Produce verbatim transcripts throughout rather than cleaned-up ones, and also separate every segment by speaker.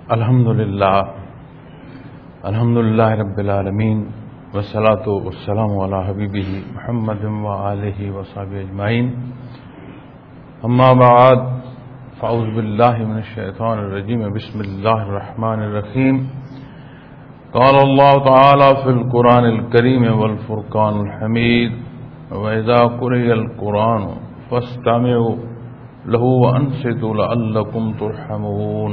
Speaker 1: الحمد للہ الحمد للہ رب العالمین والصلاۃ والسلام علی حبیبہ محمد وآلہ وصحبہ اجمعین، اما بعد فاعوذ باللہ من الشیطان الرجیم، بسم اللہ الرحمن الرحیم۔ قال اللہ تعالی فی القرآن الکریم والفرقان الحمید، وإذا قرئ القرآن فاستمعوا له وأنصتوا لعلكم ترحمون۔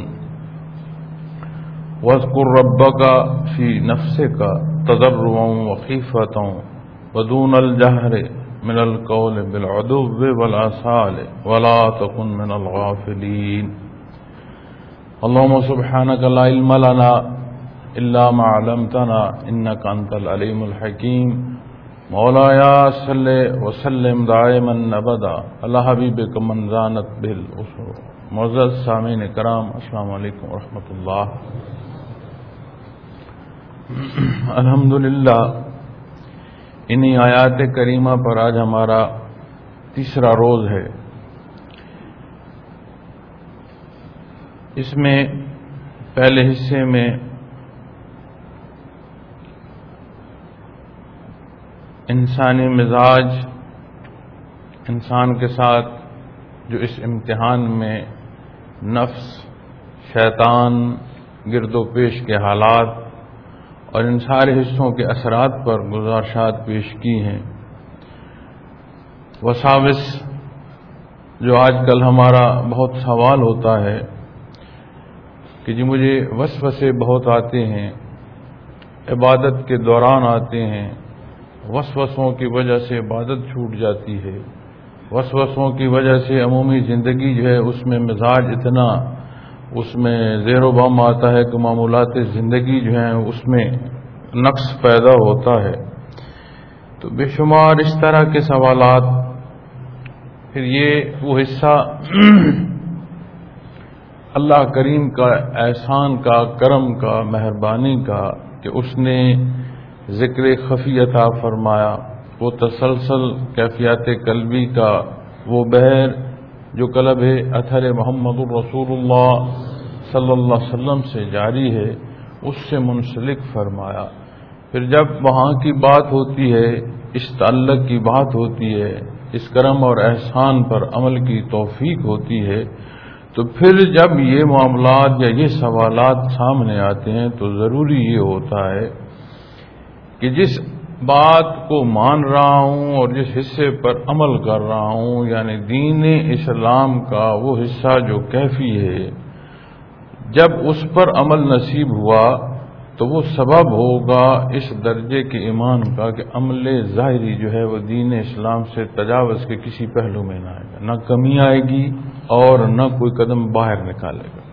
Speaker 1: واذكر ربك في نفسك تضرعا وخيفة ودون الجهر من القول بالعدو والآصال ولا تكن من الغافلين۔ اللهم سبحانك لا علم لنا إلا ما علمتنا إنك أنت العليم الحكيم۔ مولاي صل وسلم دائما ابدا على حبيبك من زانت به الأسر۔ معزز سامعین کرام، السلام علیکم ورحمۃ اللہ۔ الحمدللہ انہی آیات کریمہ پر آج ہمارا تیسرا روز ہے۔ اس میں پہلے حصے میں انسانی مزاج، انسان کے ساتھ جو اس امتحان میں نفس، شیطان، گرد و پیش کے حالات اور ان سارے حصوں کے اثرات پر گزارشات پیش کی ہیں۔ وساوس، جو آج کل ہمارا بہت سوال ہوتا ہے کہ جی مجھے وسوسے بہت آتے ہیں، عبادت کے دوران آتے ہیں، وسوسوں کی وجہ سے عبادت چھوٹ جاتی ہے، وسوسوں کی وجہ سے عمومی زندگی جو ہے اس میں مزاج اتنا اس میں زیر و بم آتا ہے کہ معمولات زندگی جو ہیں اس میں نقص پیدا ہوتا ہے۔ تو بے شمار اس طرح کے سوالات، پھر یہ وہ حصہ اللہ کریم کا احسان کا، کرم کا، مہربانی کا کہ اس نے ذکر خفی عطا فرمایا، وہ تسلسل کیفیات قلبی کا وہ بحر جو قلب اثر محمد الرسول اللہ صلی اللہ علیہ وسلم سے جاری ہے، اس سے منسلک فرمایا۔ پھر جب وہاں کی بات ہوتی ہے، اس تعلق کی بات ہوتی ہے، اس کرم اور احسان پر عمل کی توفیق ہوتی ہے، تو پھر جب یہ معاملات یا یہ سوالات سامنے آتے ہیں تو ضروری یہ ہوتا ہے کہ جس بات کو مان رہا ہوں اور جس حصے پر عمل کر رہا ہوں، یعنی دین اسلام کا وہ حصہ جو کیفی ہے، جب اس پر عمل نصیب ہوا تو وہ سبب ہوگا اس درجے کے ایمان کا کہ عمل ظاہری جو ہے وہ دین اسلام سے تجاوز کے کسی پہلو میں نہ آئے گا، نہ کمی آئے گی اور نہ کوئی قدم باہر نکالے گا۔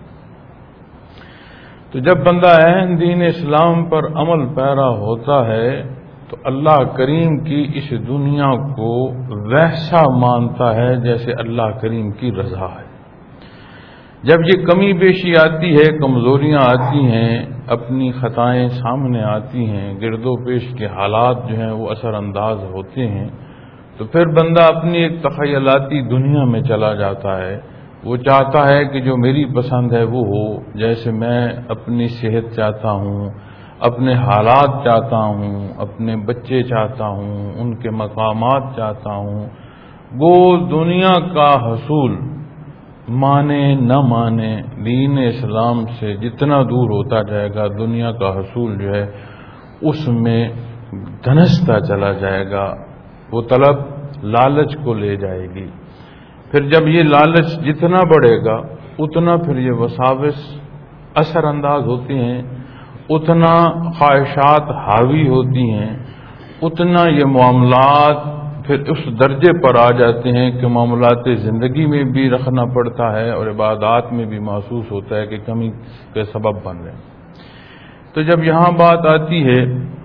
Speaker 1: تو جب بندہ عین دین اسلام پر عمل پیرا ہوتا ہے تو اللہ کریم کی اس دنیا کو ویسا مانتا ہے جیسے اللہ کریم کی رضا ہے۔ جب یہ کمی بیشی آتی ہے، کمزوریاں آتی ہیں، اپنی خطائیں سامنے آتی ہیں، گرد و پیش کے حالات جو ہیں وہ اثر انداز ہوتے ہیں، تو پھر بندہ اپنی ایک تخیلاتی دنیا میں چلا جاتا ہے۔ وہ چاہتا ہے کہ جو میری پسند ہے وہ ہو، جیسے میں اپنی صحت چاہتا ہوں، اپنے حالات چاہتا ہوں، اپنے بچے چاہتا ہوں، ان کے مقامات چاہتا ہوں۔ وہ دنیا کا حصول مانے نہ مانے دین اسلام سے جتنا دور ہوتا جائے گا، دنیا کا حصول جو ہے اس میں دھنستا چلا جائے گا۔ وہ طلب لالچ کو لے جائے گی۔ پھر جب یہ لالچ جتنا بڑھے گا اتنا پھر یہ وساوس اثر انداز ہوتی ہیں، اتنا خواہشات حاوی ہوتی ہیں، اتنا یہ معاملات پھر اس درجے پر آ جاتے ہیں کہ معاملات زندگی میں بھی رکھنا پڑتا ہے اور عبادات میں بھی محسوس ہوتا ہے کہ کمی کے سبب بن رہے ہیں۔ تو جب یہاں بات آتی ہے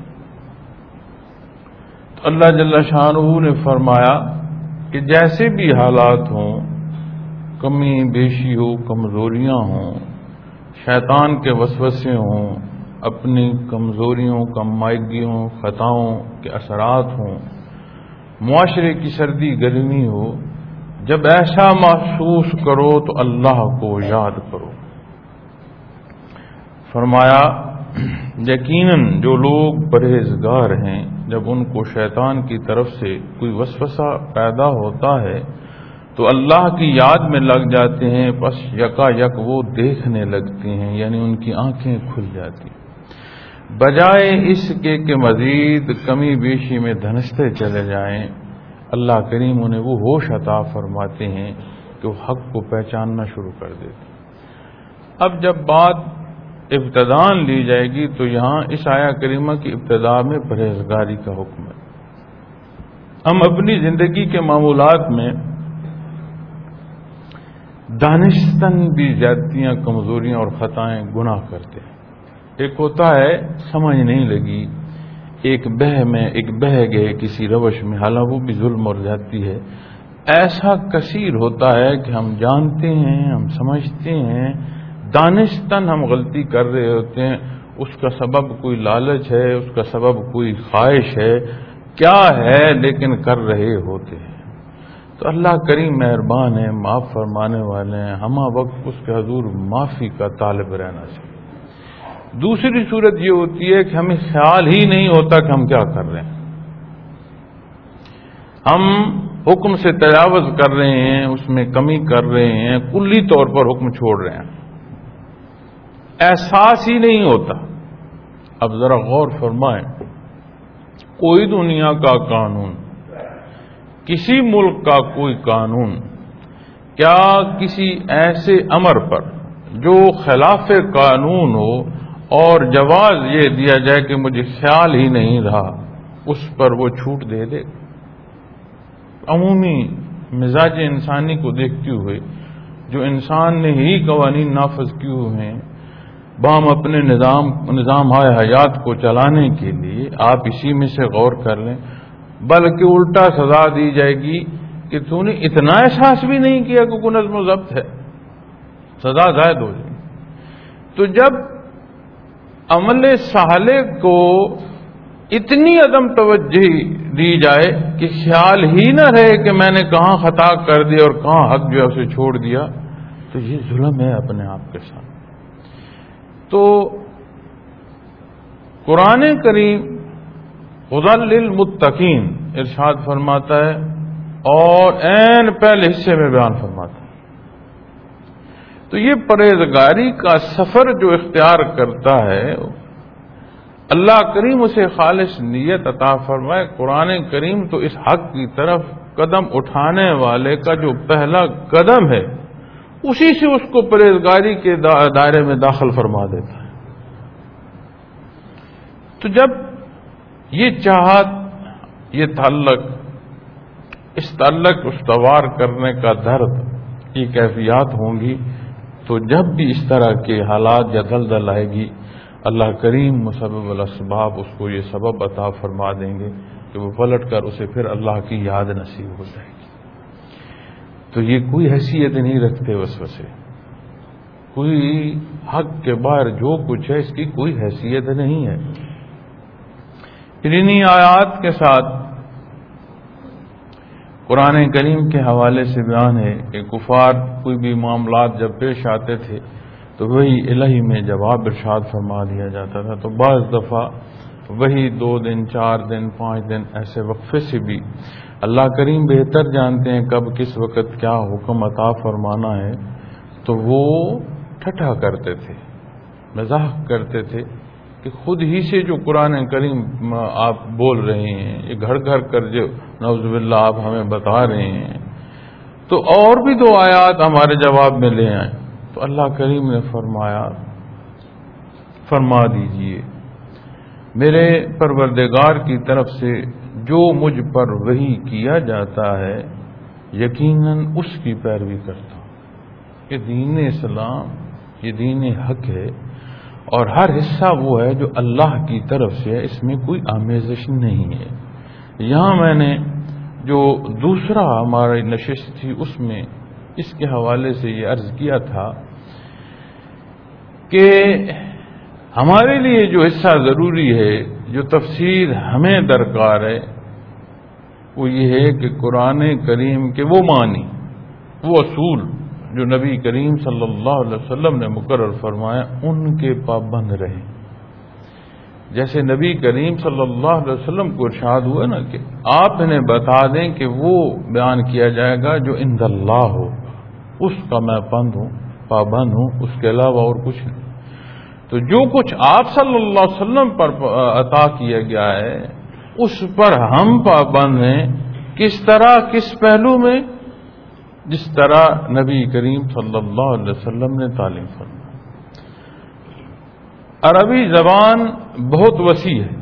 Speaker 1: تو اللہ جل شانہ نے فرمایا کہ جیسے بھی حالات ہوں، کمی بیشی ہو، کمزوریاں ہوں، شیطان کے وسوسے ہوں، اپنی کمزوریوں، کمائیگیوں، خطاؤں کے اثرات ہوں، معاشرے کی سردی گرمی ہو، جب ایسا محسوس کرو تو اللہ کو یاد کرو۔ فرمایا یقیناً جو لوگ پرہیزگار ہیں جب ان کو شیطان کی طرف سے کوئی وسوسہ پیدا ہوتا ہے تو اللہ کی یاد میں لگ جاتے ہیں، پس یکا یک وہ دیکھنے لگتے ہیں، یعنی ان کی آنکھیں کھل جاتی، بجائے اس کے کہ مزید کمی بیشی میں دھنستے چلے جائیں۔ اللہ کریم انہیں وہ ہوش عطا فرماتے ہیں کہ وہ حق کو پہچاننا شروع کر دیتے۔ اب جب بات ابتدان لی جائے گی تو یہاں اس آیہ کریمہ کی ابتدا میں پرہیزگاری کا حکم ہے۔ ہم اپنی زندگی کے معمولات میں دانستاً بھی زیادتیاں، کمزوریاں اور خطائیں، گناہ کرتے ہیں۔ ایک ہوتا ہے سمجھ نہیں لگی، ایک بہ میں ایک بہ گئے کسی روش میں، حالانکہ وہ بھی ظلم اور زیادتی ہے۔ ایسا کثیر ہوتا ہے کہ ہم جانتے ہیں، ہم سمجھتے ہیں، دانستاً ہم غلطی کر رہے ہوتے ہیں، اس کا سبب کوئی لالچ ہے، اس کا سبب کوئی خواہش ہے، کیا ہے، لیکن کر رہے ہوتے ہیں۔ تو اللہ کریم مہربان ہے، معاف فرمانے والے ہیں، ہمہ وقت اس کے حضور معافی کا طالب رہنا چاہیے۔ دوسری صورت یہ ہوتی ہے کہ ہمیں خیال ہی نہیں ہوتا کہ ہم کیا کر رہے ہیں، ہم حکم سے تجاوز کر رہے ہیں، اس میں کمی کر رہے ہیں، کلی طور پر حکم چھوڑ رہے ہیں، احساس ہی نہیں ہوتا۔ اب ذرا غور فرمائیں، کوئی دنیا کا قانون، کسی ملک کا کوئی قانون، کیا کسی ایسے امر پر جو خلاف قانون ہو اور جواز یہ دیا جائے کہ مجھے خیال ہی نہیں رہا، اس پر وہ چھوٹ دے دے؟ عمومی مزاج انسانی کو دیکھتے ہوئے جو انسان نے ہی قوانین نافذ کیے ہوئے ہیں بہم اپنے نظام نظام حیات کو چلانے کے لیے، آپ اسی میں سے غور کر لیں، بلکہ الٹا سزا دی جائے گی کہ تو نے اتنا احساس بھی نہیں کیا کہ کوئی نظم و ضبط ہے، سزا زائد ہو جائے۔ تو جب عمل صالح کو اتنی عدم توجہ دی جائے کہ خیال ہی نہ رہے کہ میں نے کہاں خطا کر دی اور کہاں حق جو ہے اسے چھوڑ دیا، تو یہ ظلم ہے اپنے آپ کے ساتھ۔ تو قرآن کریم ہدی للمتقین ارشاد فرماتا ہے اور عین پہلے حصے میں بیان فرماتا ہے۔ تو یہ پرہیزگاری کا سفر جو اختیار کرتا ہے، اللہ کریم اسے خالص نیت عطا فرمائے۔ قرآن کریم تو اس حق کی طرف قدم اٹھانے والے کا جو پہلا قدم ہے، اسی سے اس کو پرہیزگاری کے دائرے میں داخل فرما دیتا ہے۔ تو جب یہ چاہت، یہ تعلق، اس تعلق استوار کرنے کا درد، یہ کیفیات ہوں گی، تو جب بھی اس طرح کے حالات یا دلدل آئے گی، اللہ کریم مسبب الاسباب اس کو یہ سبب عطا فرما دیں گے کہ وہ پلٹ کر اسے پھر اللہ کی یاد نصیب ہو جائے گی۔ تو یہ کوئی حیثیت نہیں رکھتے وسوسے، کوئی حق کے باہر جو کچھ ہے اس کی کوئی حیثیت نہیں ہے۔ انہی آیات کے ساتھ قرآن کریم کے حوالے سے بیان ہے کہ کفار کوئی بھی معاملات جب پیش آتے تھے تو وہی الہی میں جواب ارشاد فرما دیا جاتا تھا۔ تو بعض دفعہ وہی دو دن، چار دن، پانچ دن ایسے وقفے سے بھی اللہ کریم بہتر جانتے ہیں کب کس وقت کیا حکم عطا فرمانا ہے، تو وہ ٹھٹھا کرتے تھے، مزاح کرتے تھے کہ خود ہی سے جو قرآن کریم آپ بول رہے ہیں، یہ گھڑ گھڑ کر جو نعوذ باللہ آپ ہمیں بتا رہے ہیں، تو اور بھی دو آیات ہمارے جواب میں لے آئیں۔ تو اللہ کریم نے فرمایا، فرما دیجئے میرے پروردگار کی طرف سے جو مجھ پر وحی کیا جاتا ہے یقیناً اس کی پیروی کرتا ہوں۔ یہ دین اسلام، یہ دین حق ہے، اور ہر حصہ وہ ہے جو اللہ کی طرف سے ہے، اس میں کوئی آمیزش نہیں ہے۔ یہاں میں نے جو دوسرا ہماری نشست تھی اس میں اس کے حوالے سے یہ عرض کیا تھا کہ ہمارے لیے جو حصہ ضروری ہے، جو تفسیر ہمیں درکار ہے، وہ یہ ہے کہ قرآن کریم کے وہ معنی، وہ اصول جو نبی کریم صلی اللہ علیہ وسلم نے مقرر فرمایا ان کے پابند رہیں. جیسے نبی کریم صلی اللہ علیہ وسلم کو ارشاد ہوا نا کہ آپ انہیں بتا دیں کہ وہ بیان کیا جائے گا جو عند اللہ ہو، اس کا میں پابند ہوں پابند ہوں اس کے علاوہ اور کچھ نہیں. تو جو کچھ آپ صلی اللہ علیہ وسلم پر عطا کیا گیا ہے اس پر ہم پابند ہیں. کس طرح، کس پہلو میں؟ جس طرح نبی کریم صلی اللہ علیہ وسلم نے تعلیم فرمائی. عربی زبان بہت وسیع ہے،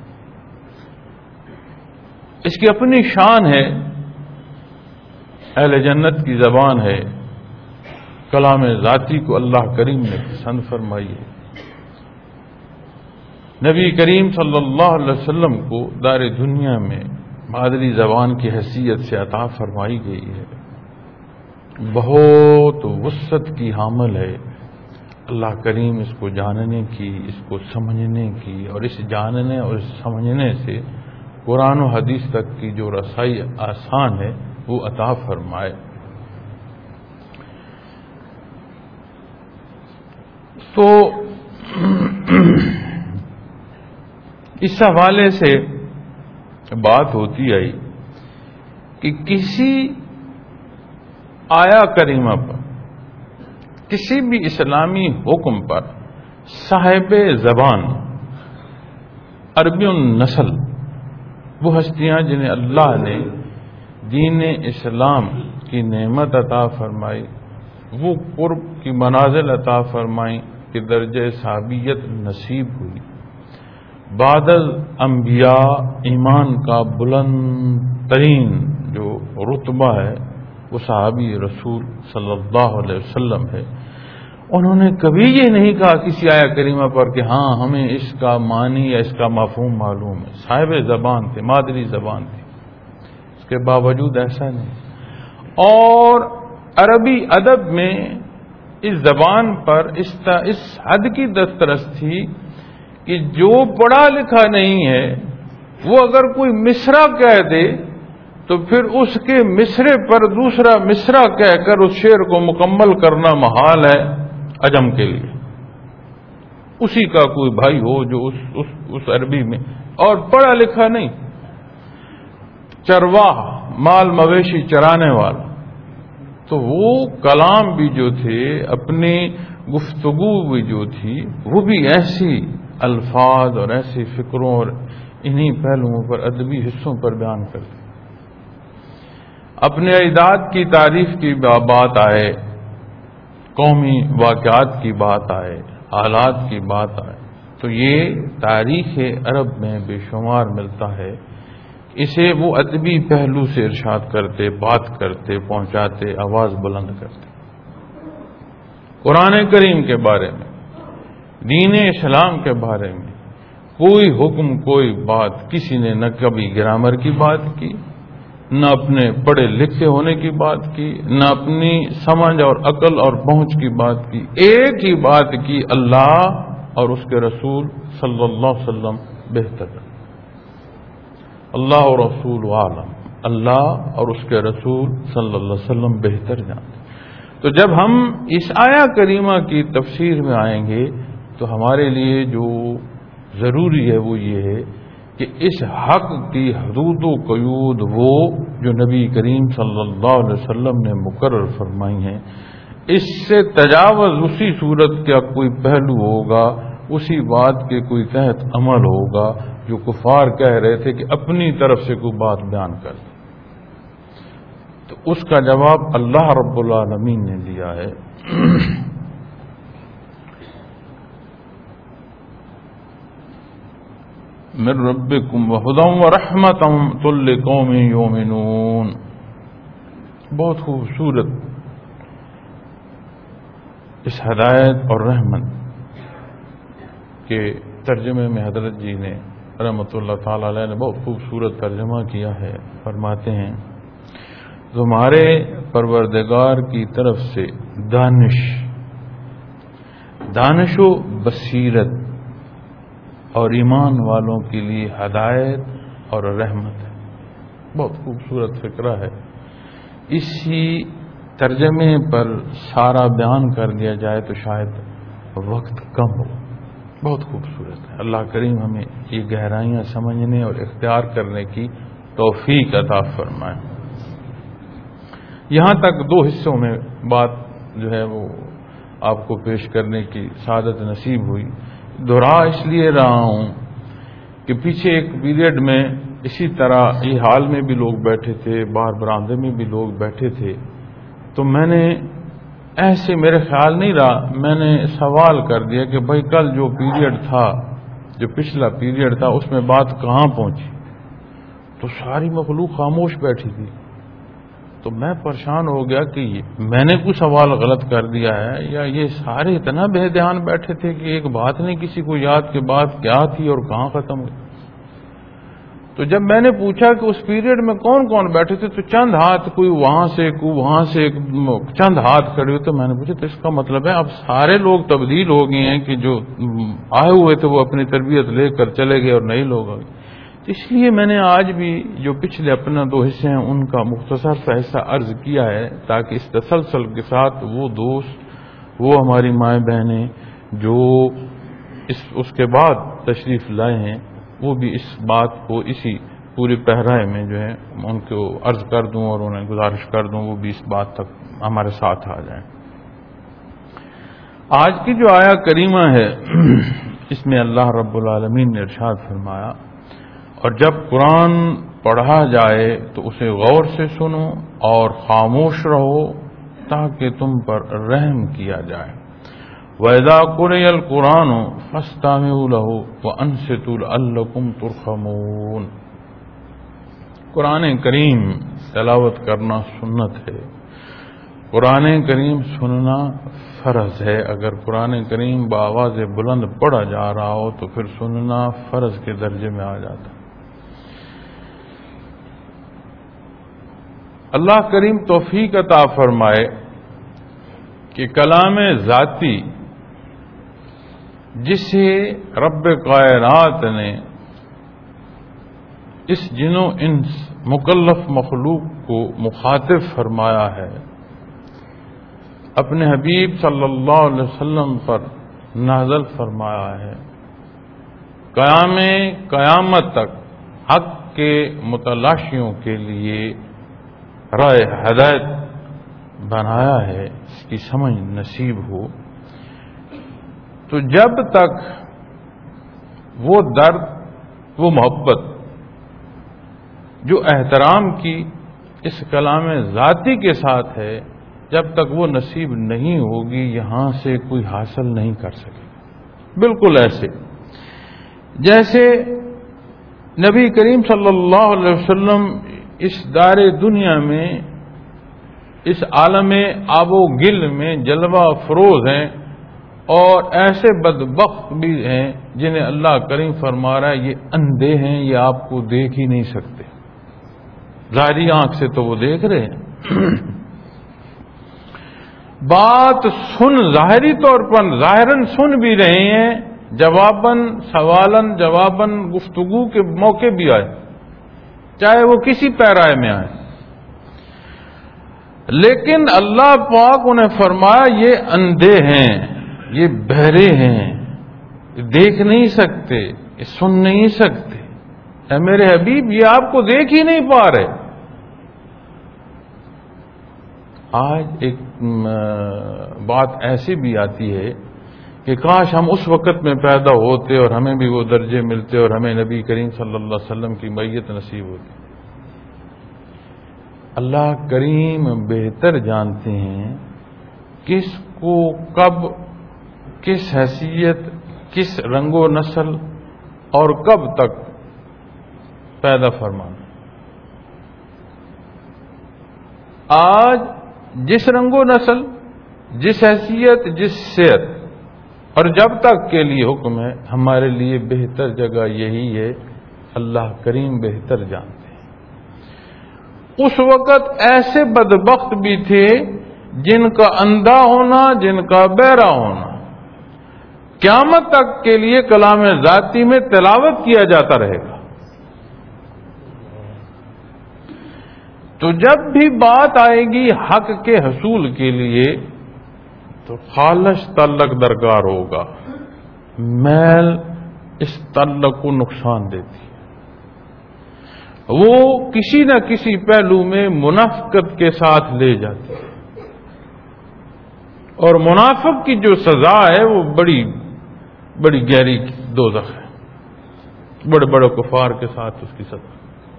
Speaker 1: اس کی اپنی شان ہے. اہل جنت کی زبان ہے، کلام ذاتی کو اللہ کریم نے پسند فرمائی ہے. نبی کریم صلی اللہ علیہ وسلم کو دار دنیا میں مادری زبان کی حیثیت سے عطا فرمائی گئی ہے. بہت وسعت کی حامل ہے. اللہ کریم اس کو جاننے کی، اس کو سمجھنے کی، اور اس جاننے اور اس سمجھنے سے قرآن و حدیث تک کی جو رسائی آسان ہے وہ عطا فرمائے. تو اس حوالے سے بات ہوتی آئی کہ کسی آیا کریمہ پر، کسی بھی اسلامی حکم پر صاحب زبان عربی النسل، وہ ہستیاں جنہیں اللہ نے دین اسلام کی نعمت عطا فرمائی، وہ قرب کی منازل عطا فرمائی کہ درجہ صحابیت نصیب ہوئی. بعد الانبیاء ایمان کا بلند ترین جو رتبہ ہے وہ صحابی رسول صلی اللہ علیہ وسلم ہے. انہوں نے کبھی یہ نہیں کہا کسی آیا کریمہ پر کہ ہاں ہمیں اس کا معنی یا اس کا مفہوم معلوم ہے. صاحب زبان تھے، مادری زبان تھی، اس کے باوجود ایسا نہیں. اور عربی ادب میں اس زبان پر اس اس حد کی دسترس تھی کہ جو پڑھا لکھا نہیں ہے وہ اگر کوئی مصرع کہہ دے تو پھر اس کے مصرے پر دوسرا مصرع کہہ کر اس شعر کو مکمل کرنا محال ہے عجم کے لیے. اسی کا کوئی بھائی ہو جو اس, اس, اس عربی میں اور پڑھا لکھا نہیں، چرواہ، مال مویشی چرانے والا، تو وہ کلام بھی جو تھے، اپنی گفتگو بھی جو تھی، وہ بھی ایسی الفاظ اور ایسی فکروں اور انہی پہلوؤں پر، ادبی حصوں پر بیان کرتے. اپنے اجداد کی تعریف کی بات آئے، قومی واقعات کی بات آئے، حالات کی بات آئے، تو یہ تاریخ عرب میں بے شمار ملتا ہے. اسے وہ ادبی پہلو سے ارشاد کرتے، بات کرتے، پہنچاتے، آواز بلند کرتے. قرآن کریم کے بارے میں، دین اسلام کے بارے میں کوئی حکم، کوئی بات کسی نے نہ کبھی گرامر کی بات کی، نہ اپنے پڑھے لکھے ہونے کی بات کی، نہ اپنی سمجھ اور عقل اور پہنچ کی بات کی. ایک ہی بات کی، اللہ اور اس کے رسول صلی اللہ علیہ وسلم بہتر. اللہ اور رسول عالم، اللہ اور اس کے رسول صلی اللہ علیہ وسلم بہتر جانتے. تو جب ہم اس آیا کریمہ کی تفسیر میں آئیں گے تو ہمارے لیے جو ضروری ہے وہ یہ ہے کہ اس حق کی حدود و قیود وہ جو نبی کریم صلی اللہ علیہ وسلم نے مقرر فرمائی ہیں، اس سے تجاوز اسی صورت کا کوئی پہلو ہوگا، اسی بات کے کوئی تحت عمل ہوگا جو کفار کہہ رہے تھے کہ اپنی طرف سے کوئی بات بیان کر دیں. تو اس کا جواب اللہ رب العالمین نے دیا ہے. من ربکم وہدی ورحمۃ لقوم یؤمنون. بہت خوبصورت اس ہدایت اور رحمت کے ترجمے میں حضرت جی نے رحمۃ اللہ تعالی علیہ نے بہت خوبصورت ترجمہ کیا ہے. فرماتے ہیں تمہارے پروردگار کی طرف سے دانش دانش و بصیرت اور ایمان والوں کے لیے ہدایت اور رحمت ہے. بہت خوبصورت فکرہ ہے. اسی ترجمے پر سارا بیان کر دیا جائے تو شاید وقت کم ہو. بہت خوبصورت ہے. اللہ کریم ہمیں یہ گہرائیاں سمجھنے اور اختیار کرنے کی توفیق عطا فرمائے. یہاں تک دو حصوں میں بات جو ہے وہ آپ کو پیش کرنے کی سعادت نصیب ہوئی. دہرا اس لیے رہا ہوں کہ پیچھے ایک پیریڈ میں اسی طرح یہ حال میں بھی لوگ بیٹھے تھے، باہر برآمدے میں بھی لوگ بیٹھے تھے، تو میں نے ایسے میرے خیال نہیں رہا، میں نے سوال کر دیا کہ بھائی کل جو پیریڈ تھا، جو پچھلا پیریڈ تھا، اس میں بات کہاں پہنچی؟ تو ساری مخلوق خاموش بیٹھی تھی. تو میں پریشان ہو گیا کہ میں نے کوئی سوال غلط کر دیا ہے یا یہ سارے اتنا بے دھیان بیٹھے تھے کہ ایک بات نہیں کسی کو یاد کہ بات کیا تھی اور کہاں ختم ہوئی. تو جب میں نے پوچھا کہ اس پیریڈ میں کون کون بیٹھے تھے تو چند ہاتھ، کوئی وہاں سے کوئی وہاں سے، چند ہاتھ کھڑے ہوئے. تو میں نے پوچھا تو اس کا مطلب ہے اب سارے لوگ تبدیل ہو گئے ہیں کہ جو آئے ہوئے تھے وہ اپنی تربیت لے کر چلے گئے اور نئے لوگ آ گئے. اس لیے میں نے آج بھی جو پچھلے اپنا دو حصے ہیں ان کا مختصر سا حصہ عرض کیا ہے تاکہ اس تسلسل کے ساتھ وہ دوست، وہ ہماری مائیں بہنیں جو اس اس کے بعد تشریف لائے ہیں وہ بھی اس بات کو اسی پوری پہرائے میں جو ہے ان کو عرض کر دوں اور انہیں گزارش کر دوں وہ بھی اس بات تک ہمارے ساتھ آ جائیں. آج کی جو آیا کریمہ ہے اس میں اللہ رب العالمین نے ارشاد فرمایا، اور جب قرآن پڑھا جائے تو اسے غور سے سنو اور خاموش رہو تاکہ تم پر رحم کیا جائے. وَإِذَا قُرِئَ الْقُرْآنُ فَاسْتَمِعُوا لَهُ وَأَنصِتُوا لَعَلَّكُمْ تُرْحَمُونَ. قرآن کریم تلاوت کرنا سنت ہے، قرآن کریم سننا فرض ہے. اگر قرآن کریم بآواز بلند پڑھا جا رہا ہو تو پھر سننا فرض کے درجے میں آ جاتا. اللہ کریم توفیق عطا فرمائے کہ کلام ذاتی جسے رب کائنات نے اس جنوں انس مکلف مخلوق کو مخاطب فرمایا ہے، اپنے حبیب صلی اللہ علیہ وسلم پر نازل فرمایا ہے، قیام قیامت تک حق کے متلاشیوں کے لیے رائے ہدایت بنایا ہے، اس کی سمجھ نصیب ہو. تو جب تک وہ درد، وہ محبت جو احترام کی اس کلام ذاتی کے ساتھ ہے، جب تک وہ نصیب نہیں ہوگی یہاں سے کوئی حاصل نہیں کر سکے. بالکل ایسے جیسے نبی کریم صلی اللہ علیہ وسلم اس دار دنیا میں، اس عالم آب و گل میں جلوہ افروز ہیں، اور ایسے بدبخت بھی ہیں جنہیں اللہ کریم فرما رہا ہے یہ اندھے ہیں، یہ آپ کو دیکھ ہی نہیں سکتے. ظاہری آنکھ سے تو وہ دیکھ رہے ہیں، بات سن ظاہری طور پر ظاہراً سن بھی رہے ہیں، جواباً سوالن جواباً گفتگو کے موقع بھی آئے، چاہے وہ کسی پیرائے میں آئے، لیکن اللہ پاک انہیں فرمایا یہ اندھے ہیں، یہ بہرے ہیں، یہ دیکھ نہیں سکتے، یہ سن نہیں سکتے. اے میرے حبیب یہ آپ کو دیکھ ہی نہیں پا رہے. آج ایک بات ایسی بھی آتی ہے کہ کاش ہم اس وقت میں پیدا ہوتے اور ہمیں بھی وہ درجے ملتے اور ہمیں نبی کریم صلی اللہ علیہ وسلم کی میت نصیب ہوتی. اللہ کریم بہتر جانتے ہیں کس کو کب، کس حیثیت، کس رنگ و نسل اور کب تک پیدا فرمانا. آج جس رنگ و نسل، جس حیثیت، جس صحت اور جب تک کے لیے حکم ہے، ہمارے لیے بہتر جگہ یہی ہے. اللہ کریم بہتر جانتے ہیں. اس وقت ایسے بدبخت بھی تھے جن کا اندھا ہونا، جن کا بہرا ہونا قیامت تک کے لیے کلام ذاتی میں تلاوت کیا جاتا رہے گا. تو جب بھی بات آئے گی حق کے حصول کے لیے تو خالص تعلق درکار ہوگا. میل اس تعلق کو نقصان دیتی ہے، وہ کسی نہ کسی پہلو میں منافقت کے ساتھ لے جاتی ہے، اور منافق کی جو سزا ہے وہ بڑی بڑی گہری دوزخ ہے، بڑے بڑے کفار کے ساتھ اس کی سزا.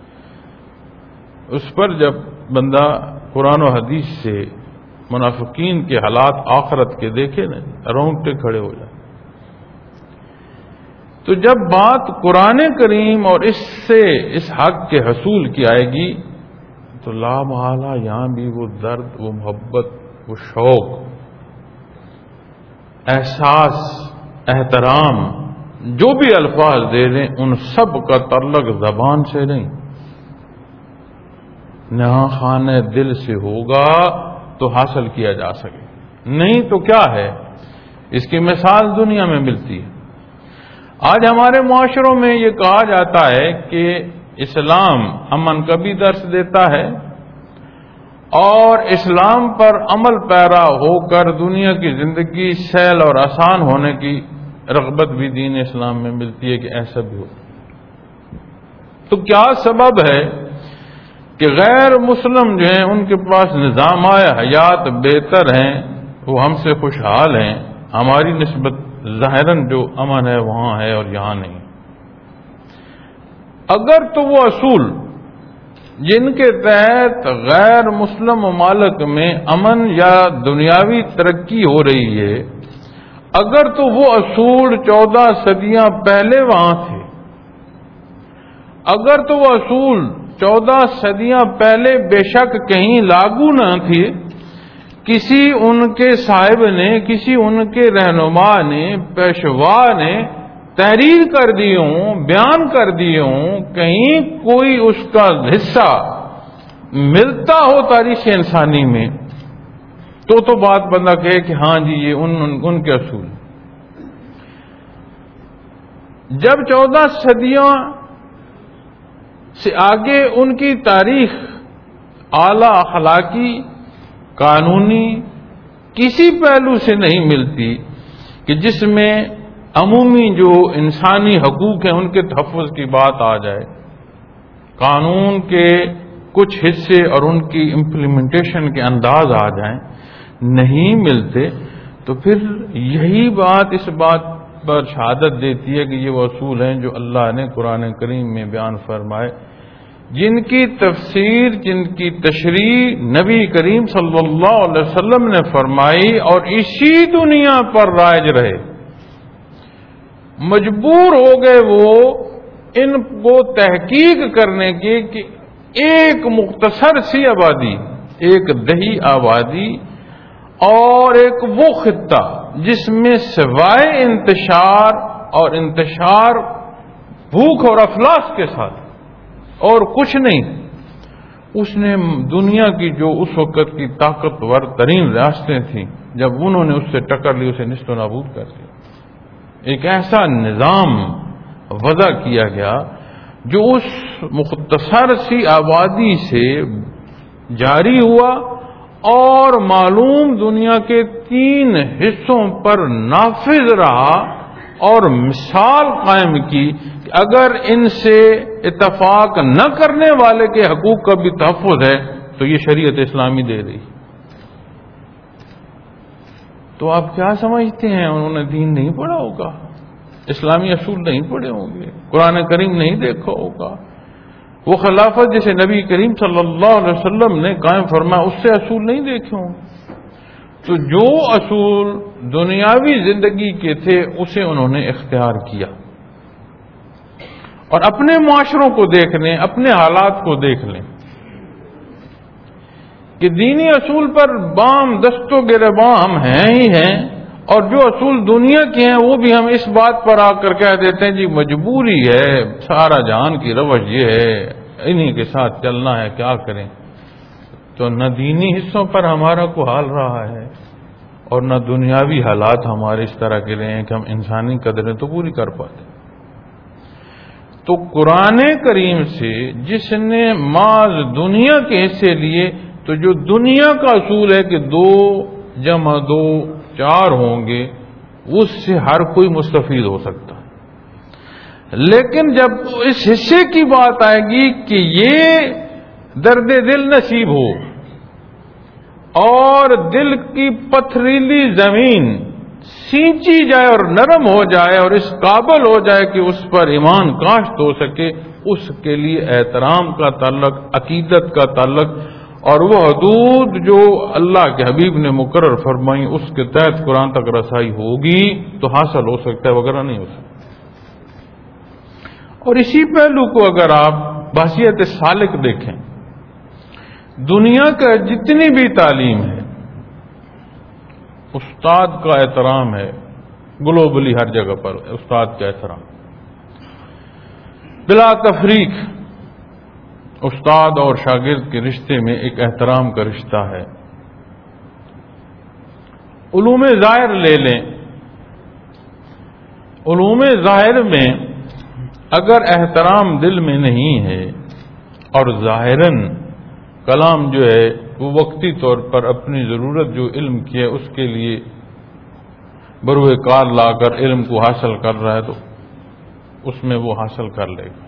Speaker 1: اس پر جب بندہ قرآن و حدیث سے منافقین کے حالات آخرت کے دیکھے نا، رونگٹے کھڑے ہو جائیں. تو جب بات قرآن کریم اور اس سے اس حق کے حصول کی آئے گی تو لا محالہ یہاں بھی وہ درد، وہ محبت، وہ شوق، احساس، احترام، جو بھی الفاظ دے دیں ان سب کا تعلق زبان سے نہیں، نہاں خانہ دل سے ہوگا تو حاصل کیا جا سکے. نہیں تو کیا ہے؟ اس کی مثال دنیا میں ملتی ہے. آج ہمارے معاشروں میں یہ کہا جاتا ہے کہ اسلام امن کا بھی درس دیتا ہے اور اسلام پر عمل پیرا ہو کر دنیا کی زندگی سہل اور آسان ہونے کی رغبت بھی دین اسلام میں ملتی ہے کہ ایسا بھی ہو. تو کیا سبب ہے کہ غیر مسلم جو ہیں ان کے پاس نظام حیات بہتر ہیں، وہ ہم سے خوشحال ہیں، ہماری نسبت ظاہراً جو امن ہے وہاں ہے اور یہاں نہیں. اگر تو وہ اصول جن کے تحت غیر مسلم ممالک میں امن یا دنیاوی ترقی ہو رہی ہے، اگر تو وہ اصول چودہ صدیاں پہلے وہاں تھے، اگر تو وہ اصول چودہ صدیاں پہلے بے شک کہیں لاگو نہ تھے، کسی ان کے صاحب نے، کسی ان کے رہنما نے، پیشوا نے تحریر کر دی ہوں، بیان کر دیے ہوں، کہیں کوئی اس کا حصہ ملتا ہو تاریخ انسانی میں، تو تو بات بندہ کہے کہ ہاں جی یہ ان ان کے اصول. جب چودہ صدیوں سے آگے ان کی تاریخ اعلی اخلاقی، قانونی کسی پہلو سے نہیں ملتی کہ جس میں عمومی جو انسانی حقوق ہیں ان کے تحفظ کی بات آ جائے، قانون کے کچھ حصے اور ان کی امپلیمنٹیشن کے انداز آ جائیں، نہیں ملتے، تو پھر یہی بات اس بات پر شہادت دیتی ہے کہ یہ وہ اصول ہیں جو اللہ نے قرآن کریم میں بیان فرمائے، جن کی تفسیر، جن کی تشریح نبی کریم صلی اللہ علیہ وسلم نے فرمائی اور اسی دنیا پر رائج رہے. مجبور ہو گئے وہ ان کو تحقیق کرنے کی کہ ایک مختصر سی آبادی، ایک دہی آبادی اور ایک وہ خطہ جس میں سوائے انتشار اور انتشار بھوک اور افلاس کے ساتھ اور کچھ نہیں، اس نے دنیا کی جو اس وقت کی طاقتور ترین ریاستیں تھیں، جب انہوں نے اس سے ٹکر لی اسے نیست و نابود کر دیا. ایک ایسا نظام وضع کیا گیا جو اس مختصر سی آبادی سے جاری ہوا اور معلوم دنیا کے تین حصوں پر نافذ رہا، اور مثال قائم کی کہ اگر ان سے اتفاق نہ کرنے والے کے حقوق کا بھی تحفظ ہے تو یہ شریعت اسلامی دے رہی. تو آپ کیا سمجھتے ہیں انہوں نے دین نہیں پڑھا ہوگا، اسلامی اصول نہیں پڑھے ہوں گے، قرآن کریم نہیں دیکھا ہوگا، وہ خلافت جسے نبی کریم صلی اللہ علیہ وسلم نے قائم فرمایا اس سے اصول نہیں دیکھے ہوں. تو جو اصول دنیاوی زندگی کے تھے اسے انہوں نے اختیار کیا، اور اپنے معاشروں کو دیکھ لیں، اپنے حالات کو دیکھ لیں کہ دینی اصول پر بام دست و گریباں ہم ہیں ہی ہیں، اور جو اصول دنیا کے ہیں وہ بھی ہم اس بات پر آ کر کہہ دیتے ہیں جی مجبوری ہے، سارا جہان کی روش یہ ہے، انہی کے ساتھ چلنا ہے، کیا کریں. تو نہ دینی حصوں پر ہمارا کو حال رہا ہے اور نہ دنیاوی حالات ہمارے اس طرح کے رہے ہیں کہ ہم انسانی قدریں تو پوری کر پاتے. تو قرآن کریم سے جس نے ماز دنیا کے حصے لیے، تو جو دنیا کا اصول ہے کہ دو جمع دو چار ہوں گے، اس سے ہر کوئی مستفید ہو سکتا ہے۔ لیکن جب اس حصے کی بات آئے گی کہ یہ درد دل نصیب ہو اور دل کی پتھریلی زمین سینچی جائے اور نرم ہو جائے اور اس قابل ہو جائے کہ اس پر ایمان کاشت ہو سکے، اس کے لیے احترام کا تعلق، عقیدت کا تعلق، اور وہ حدود جو اللہ کے حبیب نے مقرر فرمائی اس کے تحت قرآن تک رسائی ہوگی تو حاصل ہو سکتا ہے، وغیرہ نہیں ہو سکتا۔ اور اسی پہلو کو اگر آپ بحثیت سالک دیکھیں، دنیا کا جتنی بھی تعلیم ہے، استاد کا احترام ہے، گلوبلی ہر جگہ پر استاد کا احترام، بلا تفریق استاد اور شاگرد کے رشتے میں ایک احترام کا رشتہ ہے۔ علوم ظاہر لے لیں، علوم ظاہر میں اگر احترام دل میں نہیں ہے اور ظاہراً کلام جو ہے وہ وقتی طور پر اپنی ضرورت جو علم کی ہے اس کے لیے بروئے کار لا کر علم کو حاصل کر رہا ہے تو اس میں وہ حاصل کر لے گا۔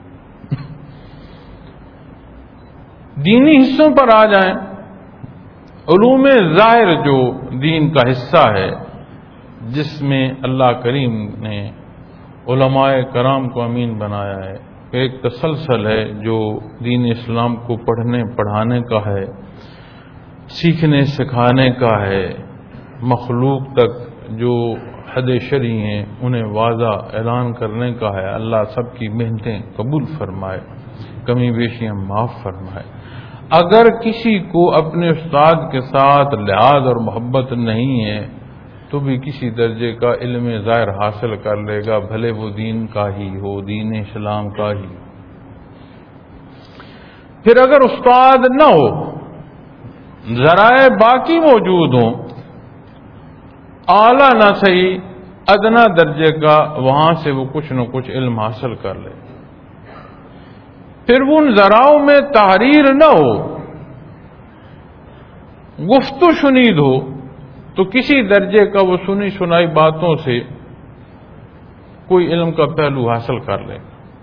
Speaker 1: دینی حصوں پر آ جائیں، علوم ظاہر جو دین کا حصہ ہے جس میں اللہ کریم نے علماء کرام کو امین بنایا ہے، ایک تسلسل ہے جو دین اسلام کو پڑھنے پڑھانے کا ہے، سیکھنے سکھانے کا ہے، مخلوق تک جو حد شرعی ہیں انہیں واضح اعلان کرنے کا ہے۔ اللہ سب کی محنتیں قبول فرمائے، کمی بیشیاں معاف فرمائے۔ اگر کسی کو اپنے استاد کے ساتھ لحاظ اور محبت نہیں ہے تو بھی کسی درجے کا علم ظاہر حاصل کر لے گا، بھلے وہ دین کا ہی ہو، دین اسلام کا ہی ہو۔ پھر اگر استاد نہ ہو، ذرائع باقی موجود ہوں، اعلیٰ نہ صحیح ادنا درجے کا، وہاں سے وہ کچھ نہ کچھ علم حاصل کر لے۔ پھر ان ذراؤں میں تحریر نہ ہو، گفت و شنید ہو، تو کسی درجے کا وہ سنی سنائی باتوں سے کوئی علم کا پہلو حاصل کر لے۔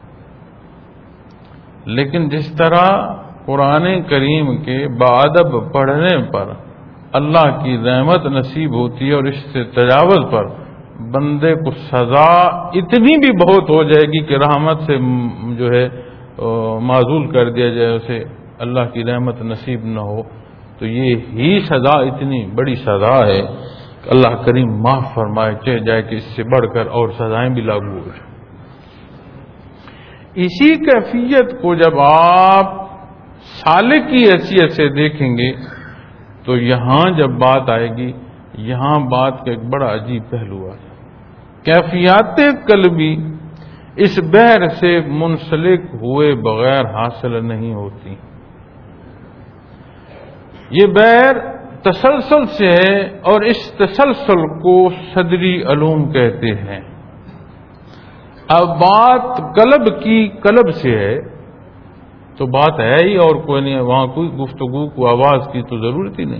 Speaker 1: لیکن جس طرح قرآن کریم کے بادب پڑھنے پر اللہ کی رحمت نصیب ہوتی ہے اور اس سے تجاوز پر بندے کو سزا اتنی بھی بہت ہو جائے گی کہ رحمت سے جو ہے معزول کر دیا جائے، اسے اللہ کی رحمت نصیب نہ ہو، تو یہ ہی سزا اتنی بڑی سزا ہے کہ اللہ کریم معاف فرمائے، چاہے جائے کہ اس سے بڑھ کر اور سزائیں بھی لاگو ہو جائیں۔ اسی کیفیت کو جب آپ سالک کی حیثیت سے دیکھیں گے تو یہاں جب بات آئے گی، یہاں بات کا ایک بڑا عجیب پہلو ہے۔ کیفیات قلبی اس بحر سے منسلک ہوئے بغیر حاصل نہیں ہوتی۔ یہ بحر تسلسل سے ہے اور اس تسلسل کو صدری علوم کہتے ہیں۔ اب بات قلب کی قلب سے ہے تو بات ہے ہی اور کوئی نہیں ہے، وہاں کوئی گفتگو کو آواز کی تو ضرورت ہی نہیں۔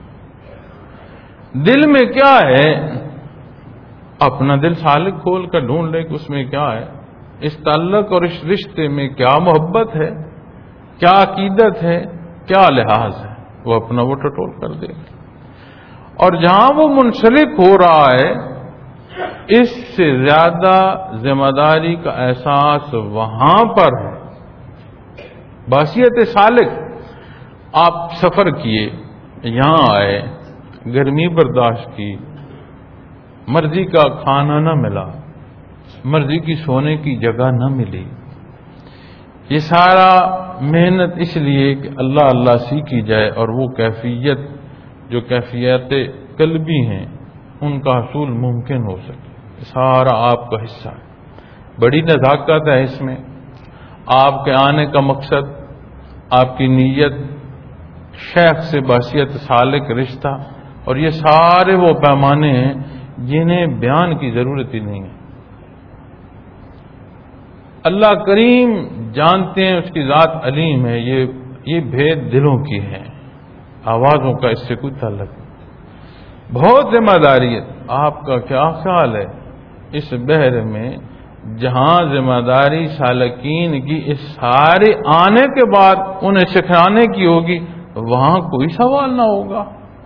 Speaker 1: دل میں کیا ہے، اپنا دل سالک کھول کر ڈھونڈ لے کہ اس میں کیا ہے، اس تعلق اور اس رشتے میں کیا محبت ہے، کیا عقیدت ہے، کیا لحاظ ہے، وہ اپنا وہ ٹٹول کر دے گا۔ اور جہاں وہ منسلک ہو رہا ہے اس سے زیادہ ذمہ داری کا احساس وہاں پر ہے۔ بحثیت سالک، آپ سفر کیے، یہاں آئے، گرمی برداشت کی، مرضی کا کھانا نہ ملا، مرضی کی سونے کی جگہ نہ ملی، یہ سارا محنت اس لیے کہ اللہ اللہ سیکھی جائے اور وہ کیفیت جو کیفیت قلبی ہیں ان کا حصول ممکن ہو سکے، سارا آپ کا حصہ ہے۔ بڑی نزاکت ہے اس میں، آپ کے آنے کا مقصد، آپ کی نیت، شیخ سے بحثیت سالک رشتہ، اور یہ سارے وہ پیمانے ہیں جنہیں بیان کی ضرورت ہی نہیں ہے۔ اللہ کریم جانتے ہیں، اس کی ذات علیم ہے، یہ یہ بھید دلوں کی ہے، آوازوں کا اس سے کوئی تعلق نہیں۔ بہت ذمہ داری ہے۔ آپ کا کیا خیال ہے اس بحر میں جہاں ذمہ داری سالکین کی اس سارے آنے کے بعد انہیں سکھانے کی ہوگی، وہاں کوئی سوال نہ ہوگا؟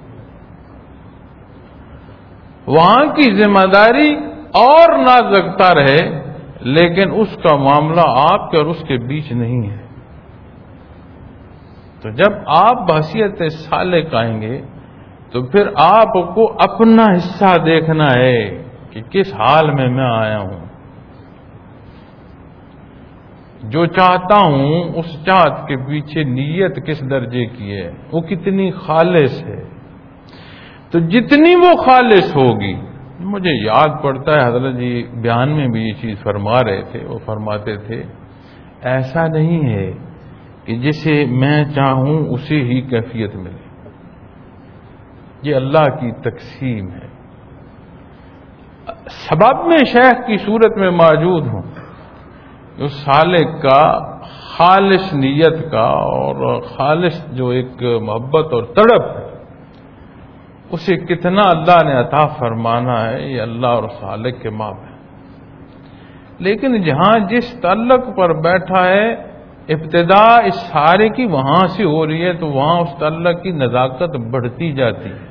Speaker 1: وہاں کی ذمہ داری اور نازکتا رہے، لیکن اس کا معاملہ آپ کے اور اس کے بیچ نہیں ہے۔ تو جب آپ بحیثیت سالک آئیں گے تو پھر آپ کو اپنا حصہ دیکھنا ہے کہ کس حال میں میں آیا ہوں، جو چاہتا ہوں اس چاہت کے پیچھے نیت کس درجے کی ہے، وہ کتنی خالص ہے۔ تو جتنی وہ خالص ہوگی، مجھے یاد پڑتا ہے حضرت جی بیان میں بھی یہ چیز فرما رہے تھے، وہ فرماتے تھے ایسا نہیں ہے کہ جسے میں چاہوں اسے ہی کیفیت ملے، یہ اللہ کی تقسیم ہے۔ سبب میں شیخ کی صورت میں موجود ہوں، جو سالک کا خالص نیت کا اور خالص جو ایک محبت اور تڑپ ہے، اسے کتنا اللہ نے عطا فرمانا ہے، یہ اللہ اور سالک کے مابین۔ لیکن جہاں جس تعلق پر بیٹھا ہے، ابتدا اس سارے کی وہاں سے ہو رہی ہے، تو وہاں اس تعلق کی نزاکت بڑھتی جاتی ہے۔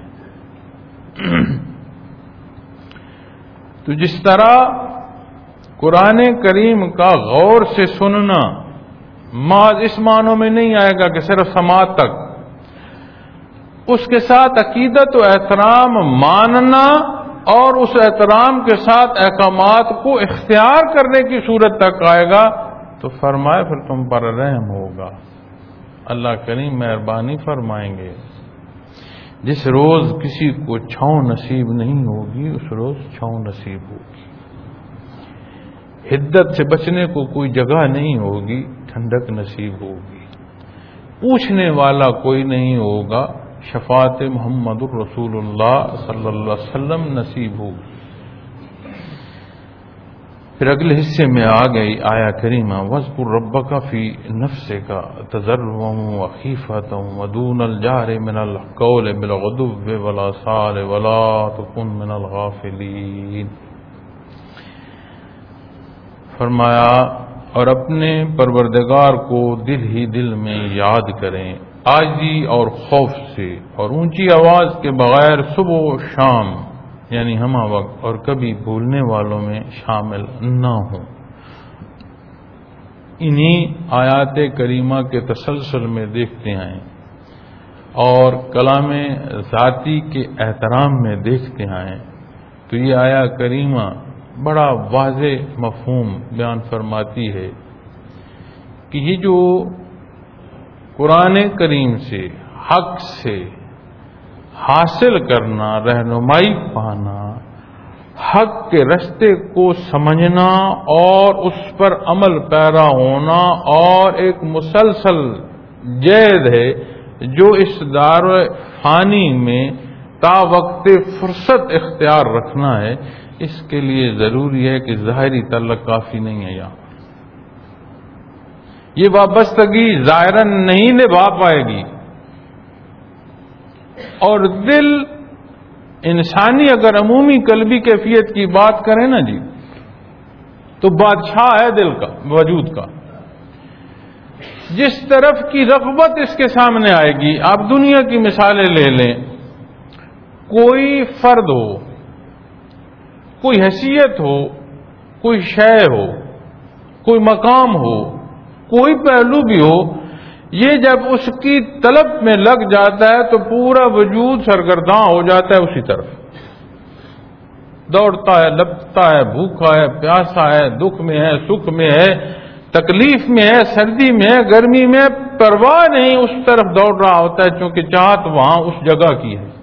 Speaker 1: تو جس طرح قرآن کریم کا غور سے سننا محض اس معنوں میں نہیں آئے گا کہ صرف سماعت تک، اس کے ساتھ عقیدت و احترام ماننا اور اس احترام کے ساتھ احکامات کو اختیار کرنے کی صورت تک آئے گا، تو فرمائے پھر تم پر رحم ہوگا، اللہ کریم مہربانی فرمائیں گے۔ جس روز کسی کو چھاؤں نصیب نہیں ہوگی، اس روز چھاؤں نصیب ہوگی۔ حدت سے بچنے کو کوئی جگہ نہیں ہوگی، ٹھنڈک نصیب ہوگی۔ پوچھنے والا کوئی نہیں ہوگا، شفاعت محمد الرسول اللہ صلی اللہ علیہ وسلم نصیب ہوگی۔ پھر اگلے حصے میں آ گئی آیا کریمہ وَاذْكُرْ رَبَّكَ فِي نَفْسِكَ تَضَرُّعًا وَخِيفَةً وَدُونَ الْجَهْرِ مِنَ الْقَوْلِ بِالْغُدُوِّ وَالْآصَالِ وَلَا تَكُن مِنَ الْغَافِلِينَ۔ فرمایا اور اپنے پروردگار کو دل ہی دل میں یاد کریں، عاجزی اور خوف سے اور اونچی آواز کے بغیر، صبح و شام یعنی ہمہ وقت، اور کبھی بھولنے والوں میں شامل نہ ہوں۔ انہی آیات کریمہ کے تسلسل میں دیکھتے ہیں اور کلام ذاتی کے احترام میں دیکھتے ہیں، تو یہ آیا کریمہ بڑا واضح مفہوم بیان فرماتی ہے کہ یہ جو قرآن کریم سے حق سے حاصل کرنا، رہنمائی پانا، حق کے رستے کو سمجھنا اور اس پر عمل پیرا ہونا، اور ایک مسلسل جہد ہے جو اس دار فانی میں تا وقت فرصت اختیار رکھنا ہے۔ اس کے لیے ضروری ہے کہ ظاہری تعلق کافی نہیں ہے، یہاں یہ وابستگی ظاہراً نہیں نبھا پائے گی، اور دل انسانی اگر عمومی قلبی کیفیت کی بات کریں نا جی، تو بادشاہ ہے دل کا، وجود کا۔ جس طرف کی رغبت اس کے سامنے آئے گی، آپ دنیا کی مثالیں لے لیں، کوئی فرد ہو، کوئی حیثیت ہو، کوئی شے ہو، کوئی مقام ہو، کوئی پہلو بھی ہو، یہ جب اس کی طلب میں لگ جاتا ہے تو پورا وجود سرگرداں ہو جاتا ہے، اسی طرف دوڑتا ہے، لپتا ہے، بھوکا ہے، پیاسا ہے، دکھ میں ہے، سکھ میں ہے، تکلیف میں ہے، سردی میں ہے، گرمی میں، پرواہ نہیں، اس طرف دوڑ رہا ہوتا ہے، چونکہ چاہت وہاں اس جگہ کی ہے۔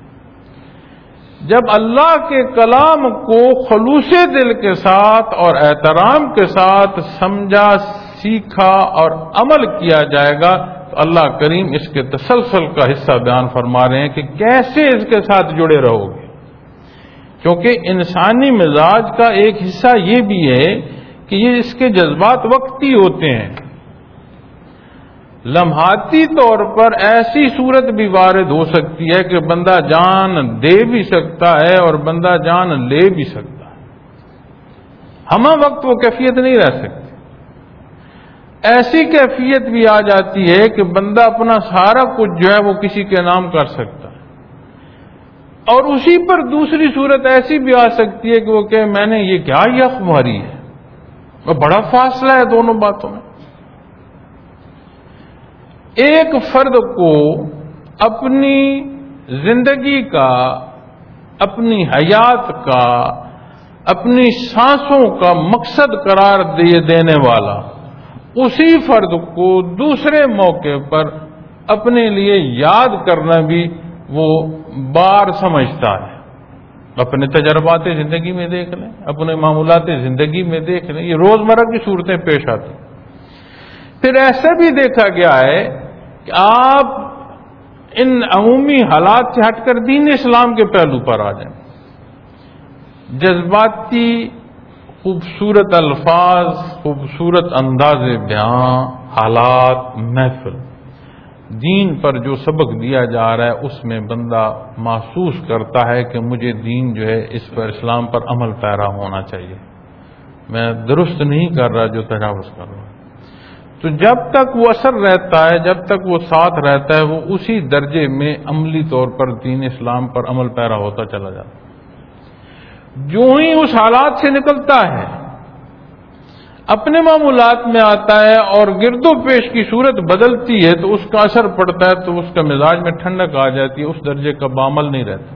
Speaker 1: جب اللہ کے کلام کو خلوص دل کے ساتھ اور احترام کے ساتھ سمجھا، سیکھا اور عمل کیا جائے گا، تو اللہ کریم اس کے تسلسل کا حصہ بیان فرما رہے ہیں کہ کیسے اس کے ساتھ جڑے رہو گے۔ کیونکہ انسانی مزاج کا ایک حصہ یہ بھی ہے کہ یہ اس کے جذبات وقتی ہوتے ہیں. لمحاتی طور پر ایسی صورت بھی وارد ہو سکتی ہے کہ بندہ جان دے بھی سکتا ہے اور بندہ جان لے بھی سکتا ہے. ہمہ وقت وہ کیفیت نہیں رہ سکتی. ایسی کیفیت بھی آ جاتی ہے کہ بندہ اپنا سارا کچھ جو ہے وہ کسی کے نام کر سکتا ہے، اور اسی پر دوسری صورت ایسی بھی آ سکتی ہے کہ وہ کہ میں نے یہ کیا یہ اخباری ہے. وہ بڑا فاصلہ ہے دونوں باتوں میں. ایک فرد کو اپنی زندگی کا، اپنی حیات کا، اپنی سانسوں کا مقصد قرار دے دینے والا اسی فرد کو دوسرے موقع پر اپنے لیے یاد کرنا بھی وہ بار سمجھتا ہے. اپنے تجربات زندگی میں دیکھ لیں، اپنے معمولات زندگی میں دیکھ لیں، یہ روزمرہ کی صورتیں پیش آتی. پھر ایسا بھی دیکھا گیا ہے کہ آپ ان عمومی حالات سے ہٹ کر دین اسلام کے پہلو پر آ جائیں. جذباتی خوبصورت الفاظ، خوبصورت انداز بیان، حالات، محفل، دین پر جو سبق دیا جا رہا ہے اس میں بندہ محسوس کرتا ہے کہ مجھے دین جو ہے اس پر، اسلام پر عمل پیرا ہونا چاہیے، میں درست نہیں کر رہا جو تجاوز کر رہا ہوں. تو جب تک وہ اثر رہتا ہے، جب تک وہ ساتھ رہتا ہے، وہ اسی درجے میں عملی طور پر دین اسلام پر عمل پیرا ہوتا چلا جاتا ہے. جو ہی اس حالات سے نکلتا ہے، اپنے معمولات میں آتا ہے اور گرد و پیش کی صورت بدلتی ہے تو اس کا اثر پڑتا ہے، تو اس کا مزاج میں ٹھنڈک آ جاتی ہے، اس درجے کا بعمل نہیں رہتا.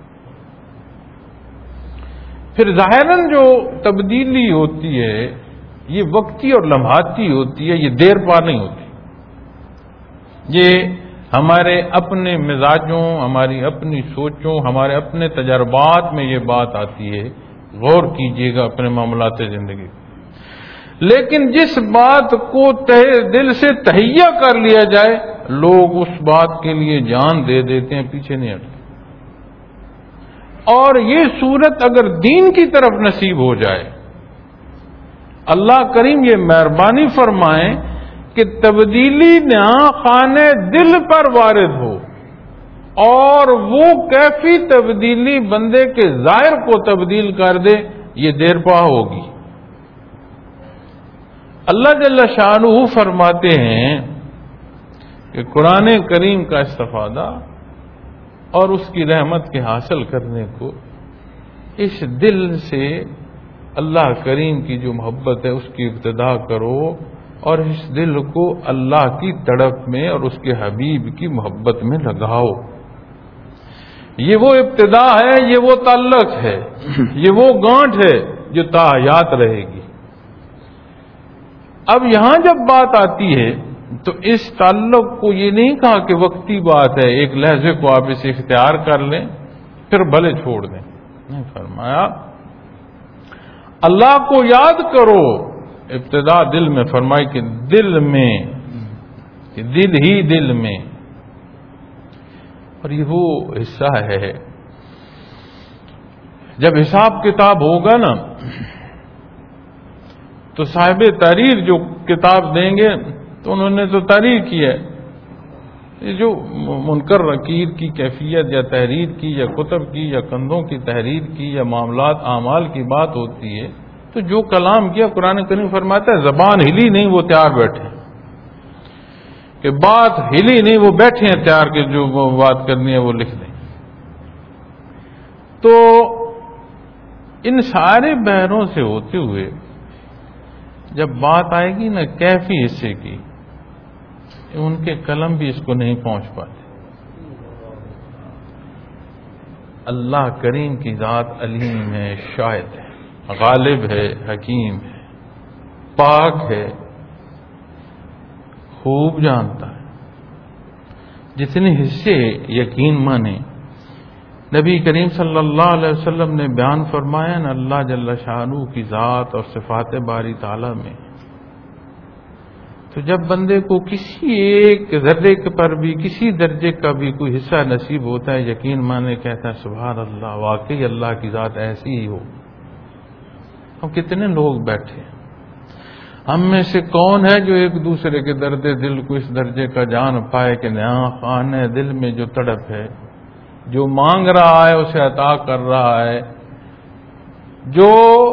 Speaker 1: پھر ظاہراً جو تبدیلی ہوتی ہے یہ وقتی اور لمحاتی ہوتی ہے، یہ دیر پا نہیں ہوتی. یہ ہمارے اپنے مزاجوں، ہماری اپنی سوچوں، ہمارے اپنے تجربات میں یہ بات آتی ہے. غور کیجئے گا اپنے معاملات زندگی. لیکن جس بات کو تہہ دل سے تہیہ کر لیا جائے، لوگ اس بات کے لیے جان دے دیتے ہیں، پیچھے نہیں ہٹتے. اور یہ صورت اگر دین کی طرف نصیب ہو جائے، اللہ کریم یہ مہربانی فرمائیں کہ تبدیلی نہ خانے دل پر وارد ہو، اور وہ کیفی تبدیلی بندے کے ظاہر کو تبدیل کر دے، یہ دیر پا ہوگی. اللہ جل شانہ فرماتے ہیں کہ قرآن کریم کا استفادہ اور اس کی رحمت کے حاصل کرنے کو اس دل سے اللہ کریم کی جو محبت ہے اس کی ابتدا کرو، اور اس دل کو اللہ کی تڑپ میں اور اس کے حبیب کی محبت میں لگاؤ. یہ وہ ابتدا ہے، یہ وہ تعلق ہے، یہ وہ گانٹھ ہے جو تا حیات رہے گی. اب یہاں جب بات آتی ہے تو اس تعلق کو یہ نہیں کہا کہ وقتی بات ہے، ایک لحظے کو آپ اسے اختیار کر لیں پھر بھلے چھوڑ دیں. نہیں، فرمایا اللہ کو یاد کرو. ابتدا دل میں فرمائی کہ دل میں، کہ دل ہی دل میں. اور یہ وہ حصہ ہے جب حساب کتاب ہوگا نا تو صاحب تحریر جو کتاب دیں گے تو انہوں نے تو تحریر کی ہے. یہ جو منکر نکیر کی کیفیت یا تحریر کی یا کتب کی یا کندھوں کی تحریر کی یا معاملات اعمال کی بات ہوتی ہے تو جو کلام کیا قرآن کریم فرماتا ہے زبان ہلی نہیں وہ تیار بیٹھے، کہ بات ہلی نہیں وہ بیٹھے ہیں تیار کے جو بات کرنی ہے وہ لکھ دیں. تو ان سارے بحروں سے ہوتے ہوئے جب بات آئے گی نا کیفی حصے کی، ان کے قلم بھی اس کو نہیں پہنچ پاتے. اللہ کریم کی ذات علیم ہے، شاہد ہے، غالب ہے، حکیم ہے، پاک ہے، خوب جانتا ہے. جتنے حصے یقین مانے نبی کریم صلی اللہ علیہ وسلم نے بیان فرمایا نا اللہ جل شانہ کی ذات اور صفات باری تعالی میں، تو جب بندے کو کسی ایک ذرے پر بھی کسی درجے کا بھی کوئی حصہ نصیب ہوتا ہے، یقین مانے کہتا ہے سبحان اللہ، واقعی اللہ کی ذات ایسی ہی ہو. اب کتنے لوگ بیٹھے ہم میں سے کون ہے جو ایک دوسرے کے درد دل کو اس درجے کا جان پائے کہ نیا خانے دل میں جو تڑپ ہے، جو مانگ رہا ہے اسے عطا کر رہا ہے، جو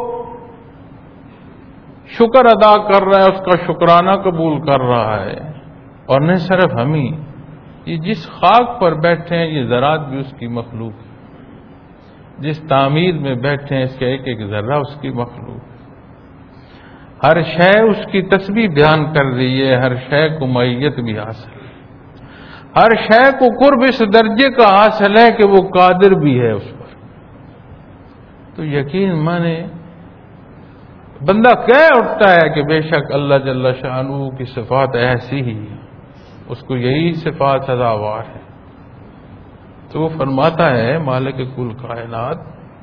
Speaker 1: شکر ادا کر رہا ہے اس کا شکرانہ قبول کر رہا ہے۔ اور نہیں صرف ہم ہی، یہ جس خاک پر بیٹھے ہیں یہ ذرات بھی اس کی مخلوق ہے، جس تعمیر میں بیٹھے ہیں اس کا ایک ایک ذرہ اس کی مخلوق ہے۔ ہر شے اس کی تسبیح بیان کر رہی ہے، ہر شے کو معیت بھی حاصل ہے، ہر شے کو قرب اس درجے کا حاصل ہے کہ وہ قادر بھی ہے اس پر۔ تو یقین مانے بندہ کہہ اٹھتا ہے کہ بے شک اللہ جل شانہ کی صفات ایسی ہی ہے، اس کو یہی صفات سزاوار ہے۔ تو وہ فرماتا ہے مالک کل کائنات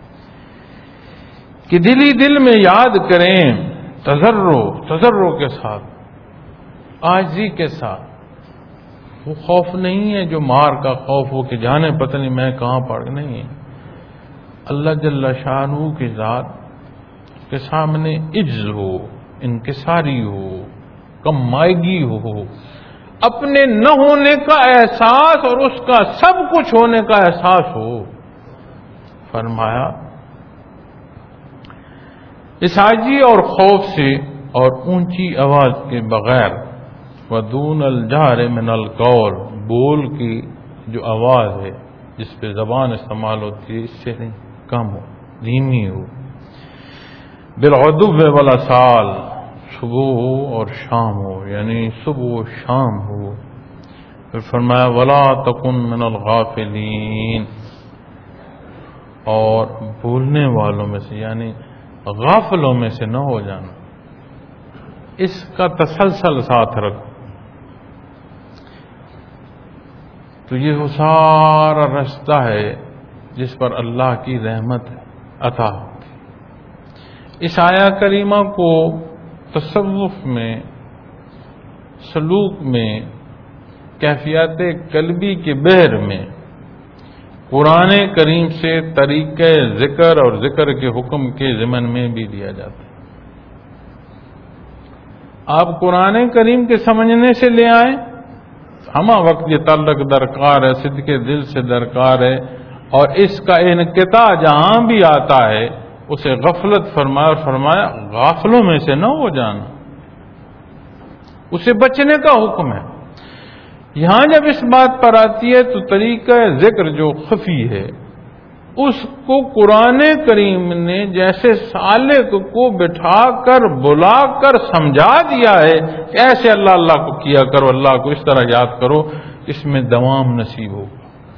Speaker 1: کہ دل ہی دل میں یاد کریں، تضرع تضرع کے ساتھ، عاجزی کے ساتھ۔ وہ خوف نہیں ہے جو مار کا خوف ہو کہ جانے پتہ نہیں میں کہاں پڑ نہیں ہے۔ اللہ جل شانہ کی ذات کے سامنے عجز ہو، انکساری ہو، کم مائگی ہو، اپنے نہ ہونے کا احساس اور اس کا سب کچھ ہونے کا احساس ہو۔ فرمایا اس عاجزی اور خوف سے اور اونچی آواز کے بغیر، ودون الجہر من القول، بول کی جو آواز ہے جس پہ زبان استعمال ہوتی ہے اس سے نہیں، کم ہو، دھیمی ہو، بالغدو والآصال، صبح ہو اور شام ہو، یعنی صبح و شام ہو۔ پھر فرمایا ولا تکن من الغافلین، اور بھولنے والوں میں سے یعنی غافلوں میں سے نہ ہو جانا، اس کا تسلسل ساتھ رکھو۔ تو یہ وہ سارا رستہ ہے جس پر اللہ کی رحمت عطا ہوتی۔ اس آیہ کریمہ کو تصوف میں، سلوک میں، کیفیات قلبی کے بحر میں قرآن کریم سے طریقہ ذکر اور ذکر کے حکم کے ضمن میں بھی دیا جاتا ہے۔ آپ قرآن کریم کے سمجھنے سے لے آئیں، ہمہ وقت یہ تعلق درکار ہے، صدق دل سے درکار ہے، اور اس کا انقطاع جہاں بھی آتا ہے اسے غفلت فرمایا اور فرمایا غافلوں میں سے نہ ہو جانا، اسے بچنے کا حکم ہے۔ یہاں جب اس بات پر آتی ہے تو طریقہ ذکر جو خفی ہے اس کو قرآن کریم نے جیسے سالک کو بٹھا کر بلا کر سمجھا دیا ہے کہ ایسے اللہ اللہ کو کیا کرو، اللہ کو اس طرح یاد کرو، اس میں دوام نصیب ہوگا۔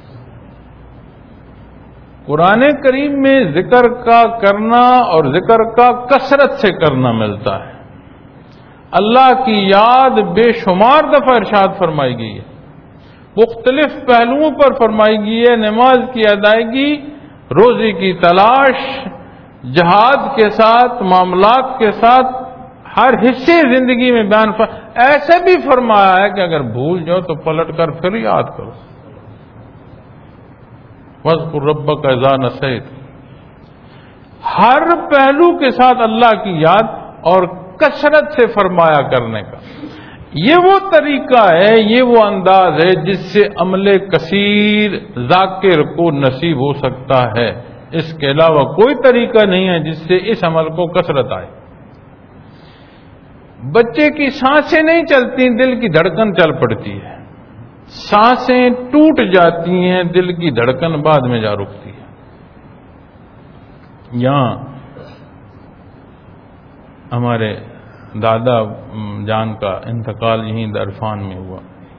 Speaker 1: قرآن کریم میں ذکر کا کرنا اور ذکر کا کثرت سے کرنا ملتا ہے۔ اللہ کی یاد بے شمار دفعہ ارشاد فرمائی گئی ہے، مختلف پہلوؤں پر فرمائی گئی ہے، نماز کی ادائیگی، روزی کی تلاش، جہاد کے ساتھ، معاملات کے ساتھ، ہر حصے زندگی میں بیان فر... ایسے بھی فرمایا ہے کہ اگر بھول جاؤ تو پلٹ کر پھر یاد کرو، وَاذْكُرْ رَبَّكَ إِذَا نَسِيتَ۔ ہر پہلو کے ساتھ اللہ کی یاد اور کثرت سے فرمایا کرنے کا یہ وہ طریقہ ہے، یہ وہ انداز ہے جس سے عمل کثیر ذاکر کو نصیب ہو سکتا ہے۔ اس کے علاوہ کوئی طریقہ نہیں ہے جس سے اس عمل کو کثرت آئے۔ بچے کی سانسیں نہیں چلتی، دل کی دھڑکن چل پڑتی ہے، سانسیں ٹوٹ جاتی ہیں، دل کی دھڑکن بعد میں جا رکتی ہے۔ یہاں ہمارے دادا جان کا انتقال یہیں درفان میں ہوا،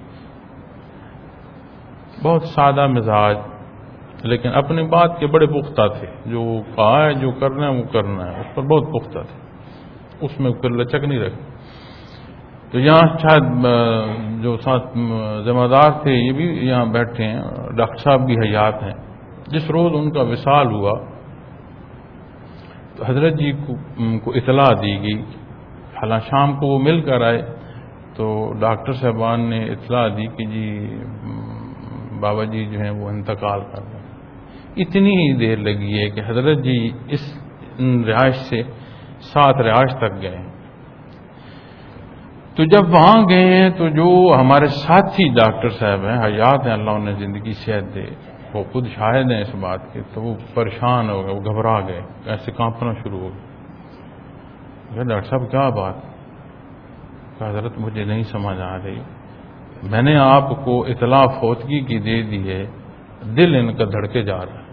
Speaker 1: بہت سادہ مزاج لیکن اپنی بات کے بڑے پختہ تھے، جو کہا ہے جو کرنا ہے وہ کرنا ہے، اس پر بہت پختہ تھے، اس میں کوئی لچک نہیں رکھی۔ تو یہاں شاید جو ساتھ ذمہ دار تھے یہ بھی یہاں بیٹھے ہیں، ڈاکٹر صاحب بھی حیات ہیں۔ جس روز ان کا وصال ہوا تو حضرت جی کو اطلاع دی گئی، حالانکہ شام کو وہ مل کر آئے تو ڈاکٹر صاحبان نے اطلاع دی کہ جی بابا جی جو ہیں وہ انتقال کر رہے ہیں۔ اتنی ہی دیر لگی ہے کہ حضرت جی اس رہائش سے سات رہائش تک گئے ہیں۔ تو جب وہاں گئے ہیں تو جو ہمارے ساتھی ڈاکٹر صاحب ہیں، حیات ہیں، اللہ انہیں زندگی صحت دے، وہ خود شاہد ہیں اس بات کے، تو وہ پریشان ہو گئے، وہ گھبرا گئے، ایسے کانپنا شروع ہو گئے۔ ڈاکٹر صاحب کیا بات؟ کہ حضرت مجھے نہیں سمجھ آ رہی، میں نے آپ کو اطلاع فوتگی کی دے دی ہے، دل ان کا دھڑکے جا رہا ہے۔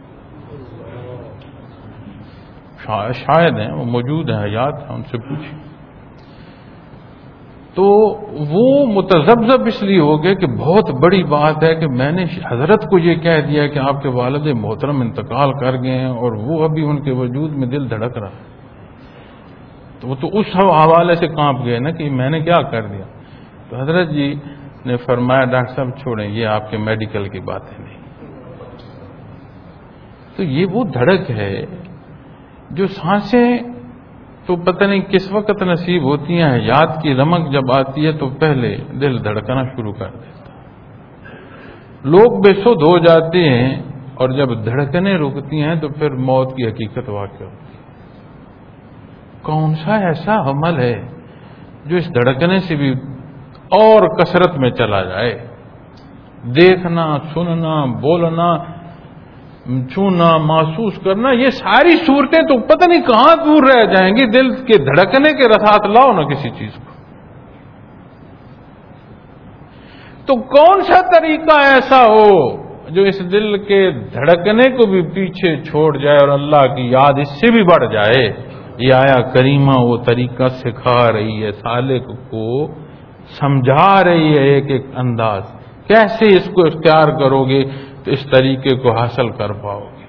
Speaker 1: شاید ہیں، وہ موجود ہیں، حیات ہیں، ان سے پوچھیں۔ تو وہ متذبذب اس لیے ہو گئے کہ بہت بڑی بات ہے کہ میں نے حضرت کو یہ کہہ دیا کہ آپ کے والد محترم انتقال کر گئے ہیں، اور وہ ابھی ان کے وجود میں دل دھڑک رہا ہے۔ تو وہ تو اس حوالے سے کانپ گئے نا کہ میں نے کیا کر دیا۔ تو حضرت جی نے فرمایا ڈاکٹر صاحب چھوڑیں، یہ آپ کے میڈیکل کی باتیں نہیں۔ تو یہ وہ دھڑک ہے جو سانسیں تو پتہ نہیں کس وقت نصیب ہوتی ہیں، حیات کی رمق جب آتی ہے تو پہلے دل دھڑکنا شروع کر دیتا ہے، لوگ بے سدھ ہو جاتے ہیں، اور جب دھڑکنیں رکتی ہیں تو پھر موت کی حقیقت واقع ہوتی ہے۔ کون سا ایسا عمل ہے جو اس دھڑکنے سے بھی اور کثرت میں چلا جائے؟ دیکھنا، سننا، بولنا، چھونا، محسوس کرنا، یہ ساری صورتیں تو پتہ نہیں کہاں دور رہ جائیں گی، دل کے دھڑکنے کے ساتھ لاؤ نا کسی چیز کو۔ تو کون سا طریقہ ایسا ہو جو اس دل کے دھڑکنے کو بھی پیچھے چھوڑ جائے اور اللہ کی یاد اس سے بھی بڑھ جائے؟ یہ آیا کریمہ وہ طریقہ سکھا رہی ہے، سالک کو سمجھا رہی ہے ایک ایک انداز، کیسے اس کو اختیار کرو گے تو اس طریقے کو حاصل کر پاؤ گے۔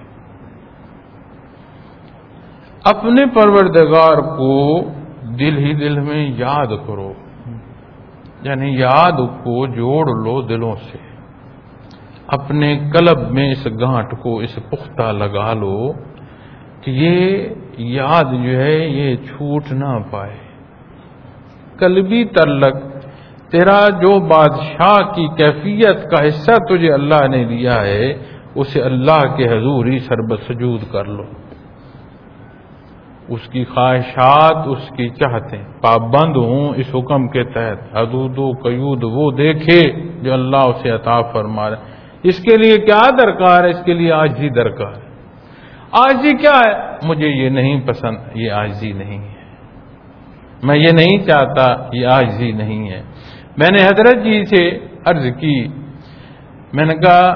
Speaker 1: اپنے پروردگار کو دل ہی دل میں یاد کرو، یعنی یاد کو جوڑ لو دلوں سے، اپنے قلب میں اس گانٹھ کو اس پختہ لگا لو کہ یہ یاد جو ہے یہ چھوٹ نہ پائے۔ قلبی تعلق تیرا جو بادشاہ کی کیفیت کا حصہ تجھے اللہ نے دیا ہے، اسے اللہ کے حضور ہی سربسجود کر لو۔ اس کی خواہشات، اس کی چاہتیں پابند ہوں اس حکم کے تحت، حدود و قیود وہ دیکھے جو اللہ اسے عطا فرما رہا ہے۔ اس کے لیے کیا درکار ہے؟ اس کے لیے عاجزی درکار ہے۔ عاجزی کیا ہے؟ مجھے یہ نہیں پسند، یہ عاجزی نہیں ہے، میں یہ نہیں چاہتا، یہ عاجزی نہیں ہے۔ میں نے حضرت جی سے عرض کی، میں نے کہا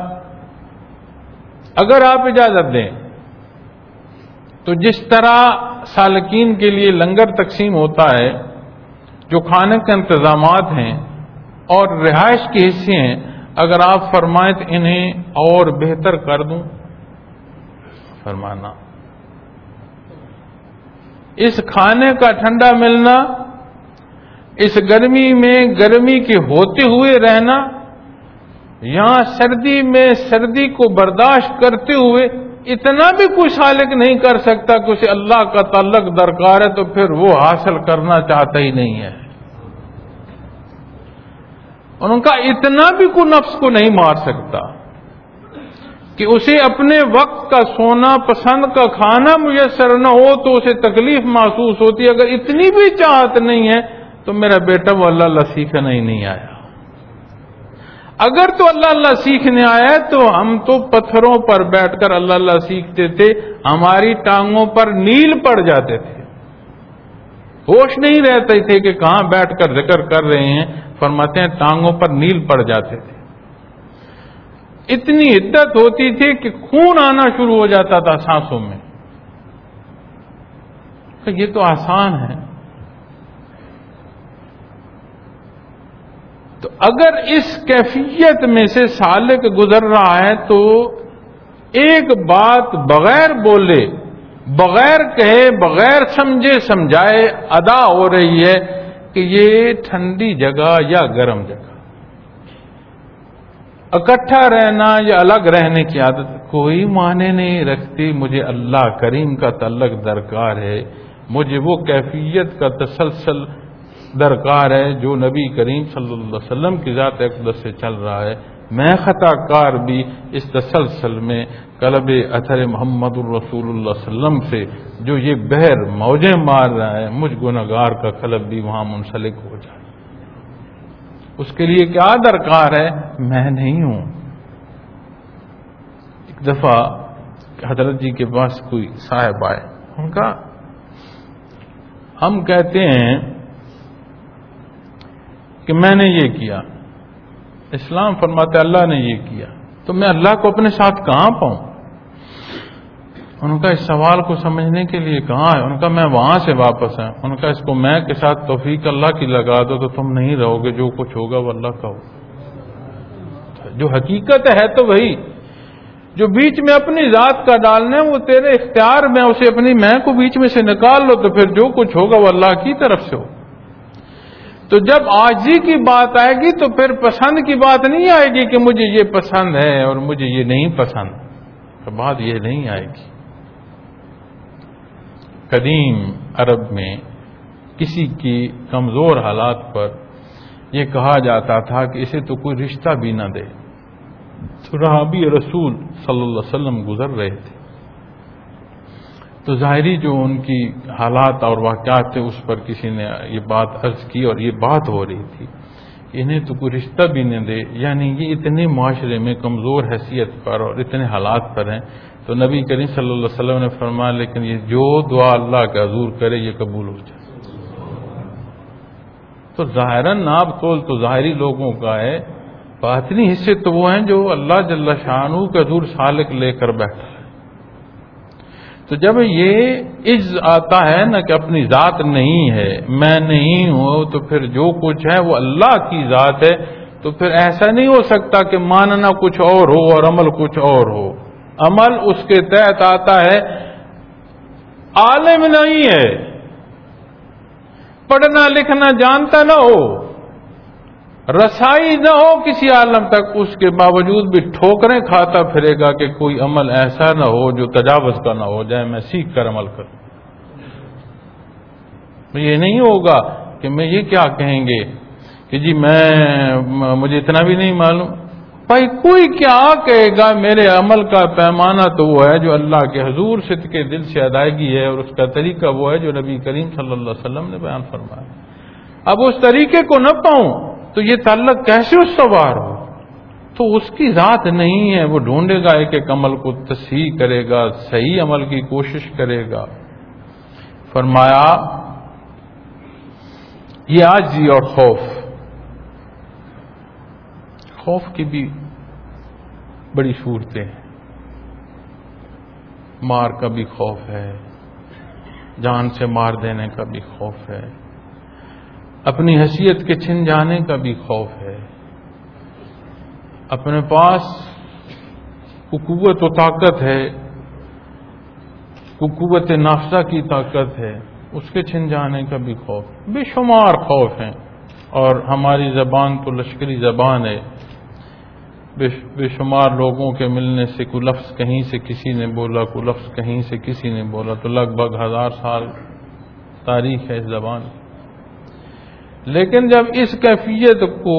Speaker 1: اگر آپ اجازت دیں تو جس طرح سالکین کے لیے لنگر تقسیم ہوتا ہے، جو کھانے کے انتظامات ہیں اور رہائش کے حصے ہیں، اگر آپ فرمائیں تو انہیں اور بہتر کر دوں؟ فرمانا اس کھانے کا ٹھنڈا ملنا، اس گرمی میں گرمی کے ہوتے ہوئے رہنا، یہاں سردی میں سردی کو برداشت کرتے ہوئے، اتنا بھی کوئی سالک نہیں کر سکتا کہ اسے اللہ کا تعلق درکار ہے تو پھر وہ حاصل کرنا چاہتا ہی نہیں ہے۔ اور ان کا اتنا بھی کوئی نفس کو نہیں مار سکتا کہ اسے اپنے وقت کا سونا، پسند کا کھانا میسر نہ ہو تو اسے تکلیف محسوس ہوتی ہے۔ اگر اتنی بھی چاہت نہیں ہے تو میرا بیٹا وہ اللہ اللہ سیکھنے ہی نہیں آیا۔ اگر تو اللہ اللہ سیکھنے آیا تو ہم تو پتھروں پر بیٹھ کر اللہ اللہ سیکھتے تھے، ہماری ٹانگوں پر نیل پڑ جاتے تھے، ہوش نہیں رہتے تھے کہ کہاں بیٹھ کر ذکر کر رہے ہیں۔ فرماتے ہیں ٹانگوں پر نیل پڑ جاتے تھے، اتنی حدت ہوتی تھی کہ خون آنا شروع ہو جاتا تھا سانسوں میں۔ تو یہ تو آسان ہے۔ تو اگر اس کیفیت میں سے سالک گزر رہا ہے تو ایک بات بغیر بولے، بغیر کہے، بغیر سمجھے سمجھائے ادا ہو رہی ہے کہ یہ ٹھنڈی جگہ یا گرم جگہ، اکٹھا رہنا یا الگ رہنے کی عادت کوئی معنی نہیں رکھتی۔ مجھے اللہ کریم کا تعلق درکار ہے، مجھے وہ کیفیت کا تسلسل درکار ہے جو نبی کریم صلی اللہ علیہ وسلم کی ذات اقدس سے چل رہا ہے۔ میں خطا کار بھی اس تسلسل میں قلب اثر محمد الرسول اللہ صلی اللہ علیہ وسلم سے جو یہ بحر موجیں مار رہا ہے، مجھ گنہگار کا قلب بھی وہاں منسلک ہو جائے۔ اس کے لیے کیا درکار ہے؟ میں نہیں ہوں۔ ایک دفعہ حضرت جی کے پاس کوئی صاحب آئے، ان کا ہم کہتے ہیں کہ میں نے یہ کیا، اسلام فرماتا ہے اللہ نے یہ کیا، تو میں اللہ کو اپنے ساتھ کہاں پاؤں؟ ان کا اس سوال کو سمجھنے کے لیے کہاں ہے؟ ان کا میں وہاں سے واپس ہے، ان کا اس کو میں کے ساتھ توفیق اللہ کی لگا دو تو تم نہیں رہو گے، جو کچھ ہوگا وہ اللہ کا ہوگا۔ جو حقیقت ہے تو وہی، جو بیچ میں اپنی ذات کا ڈالنا ہے وہ تیرے اختیار میں، اسے اپنی میں کو بیچ میں سے نکال لو تو پھر جو کچھ ہوگا وہ اللہ کی طرف سے ہو۔ تو جب عاجزی کی بات آئے گی تو پھر پسند کی بات نہیں آئے گی کہ مجھے یہ پسند ہے اور مجھے یہ نہیں پسند، تو بات یہ نہیں آئے گی۔ قدیم عرب میں کسی کی کمزور حالات پر یہ کہا جاتا تھا کہ اسے تو کوئی رشتہ بھی نہ دے۔ صحابی رسول صلی اللہ علیہ وسلم گزر رہے تھے تو ظاہری جو ان کی حالات اور واقعات تھے اس پر کسی نے یہ بات عرض کی اور یہ بات ہو رہی تھی، انہیں تو کوئی رشتہ بھی نہ دے، یعنی یہ اتنے معاشرے میں کمزور حیثیت پر اور اتنے حالات پر ہیں۔ تو نبی کریم صلی اللہ علیہ وسلم نے فرمایا لیکن یہ جو دعا اللہ کا حضور کرے یہ قبول ہو جائے۔ تو ظاہراً ناب تول تو ظاہری لوگوں کا ہے، باطنی حصے تو وہ ہیں جو اللہ جل شانہ کا حضور سالک لے کر بیٹھا ہے۔ تو جب یہ عز آتا ہے نا کہ اپنی ذات نہیں ہے، میں نہیں ہوں، تو پھر جو کچھ ہے وہ اللہ کی ذات ہے، تو پھر ایسا نہیں ہو سکتا کہ ماننا کچھ اور ہو اور عمل کچھ اور ہو۔ عمل اس کے تحت آتا ہے، عالم نہیں ہے، پڑھنا لکھنا جانتا نہ ہو، رسائی نہ ہو کسی عالم تک، اس کے باوجود بھی ٹھوکریں کھاتا پھرے گا کہ کوئی عمل ایسا نہ ہو جو تجاوز کا نہ ہو جائے، میں سیکھ کر عمل کروں۔ یہ نہیں ہوگا کہ میں یہ کیا کہیں گے کہ جی میں مجھے اتنا بھی نہیں معلوم۔ بھائی کوئی کیا کہے گا، میرے عمل کا پیمانہ تو وہ ہے جو اللہ کے حضور صدق کے دل سے ادائیگی ہے، اور اس کا طریقہ وہ ہے جو نبی کریم صلی اللہ علیہ وسلم نے بیان فرمایا۔ اب اس طریقے کو نہ پاؤں تو یہ تعلق کیسے اس سوار ہو؟ تو اس کی ذات نہیں ہے، وہ ڈھونڈے گا ایک ایک عمل کو، تصحیح کرے گا، صحیح عمل کی کوشش کرے گا۔ فرمایا یہ عاجزی اور خوف، خوف کی بھی بڑی صورتیں ہیں، مار کا بھی خوف ہے، جان سے مار دینے کا بھی خوف ہے، اپنی حیثیت کے چھن جانے کا بھی خوف ہے، اپنے پاس قوت و طاقت ہے، قوت نافذہ کی طاقت ہے، اس کے چھن جانے کا بھی خوف، بے شمار خوف ہیں۔ اور ہماری زبان تو لشکری زبان ہے، بے شمار لوگوں کے ملنے سے کوئی لفظ کہیں سے کسی نے بولا، کوئی لفظ کہیں سے کسی نے بولا، تو لگ بھگ ہزار سال تاریخ ہے اس زبان کی۔ لیکن جب اس کیفیت کو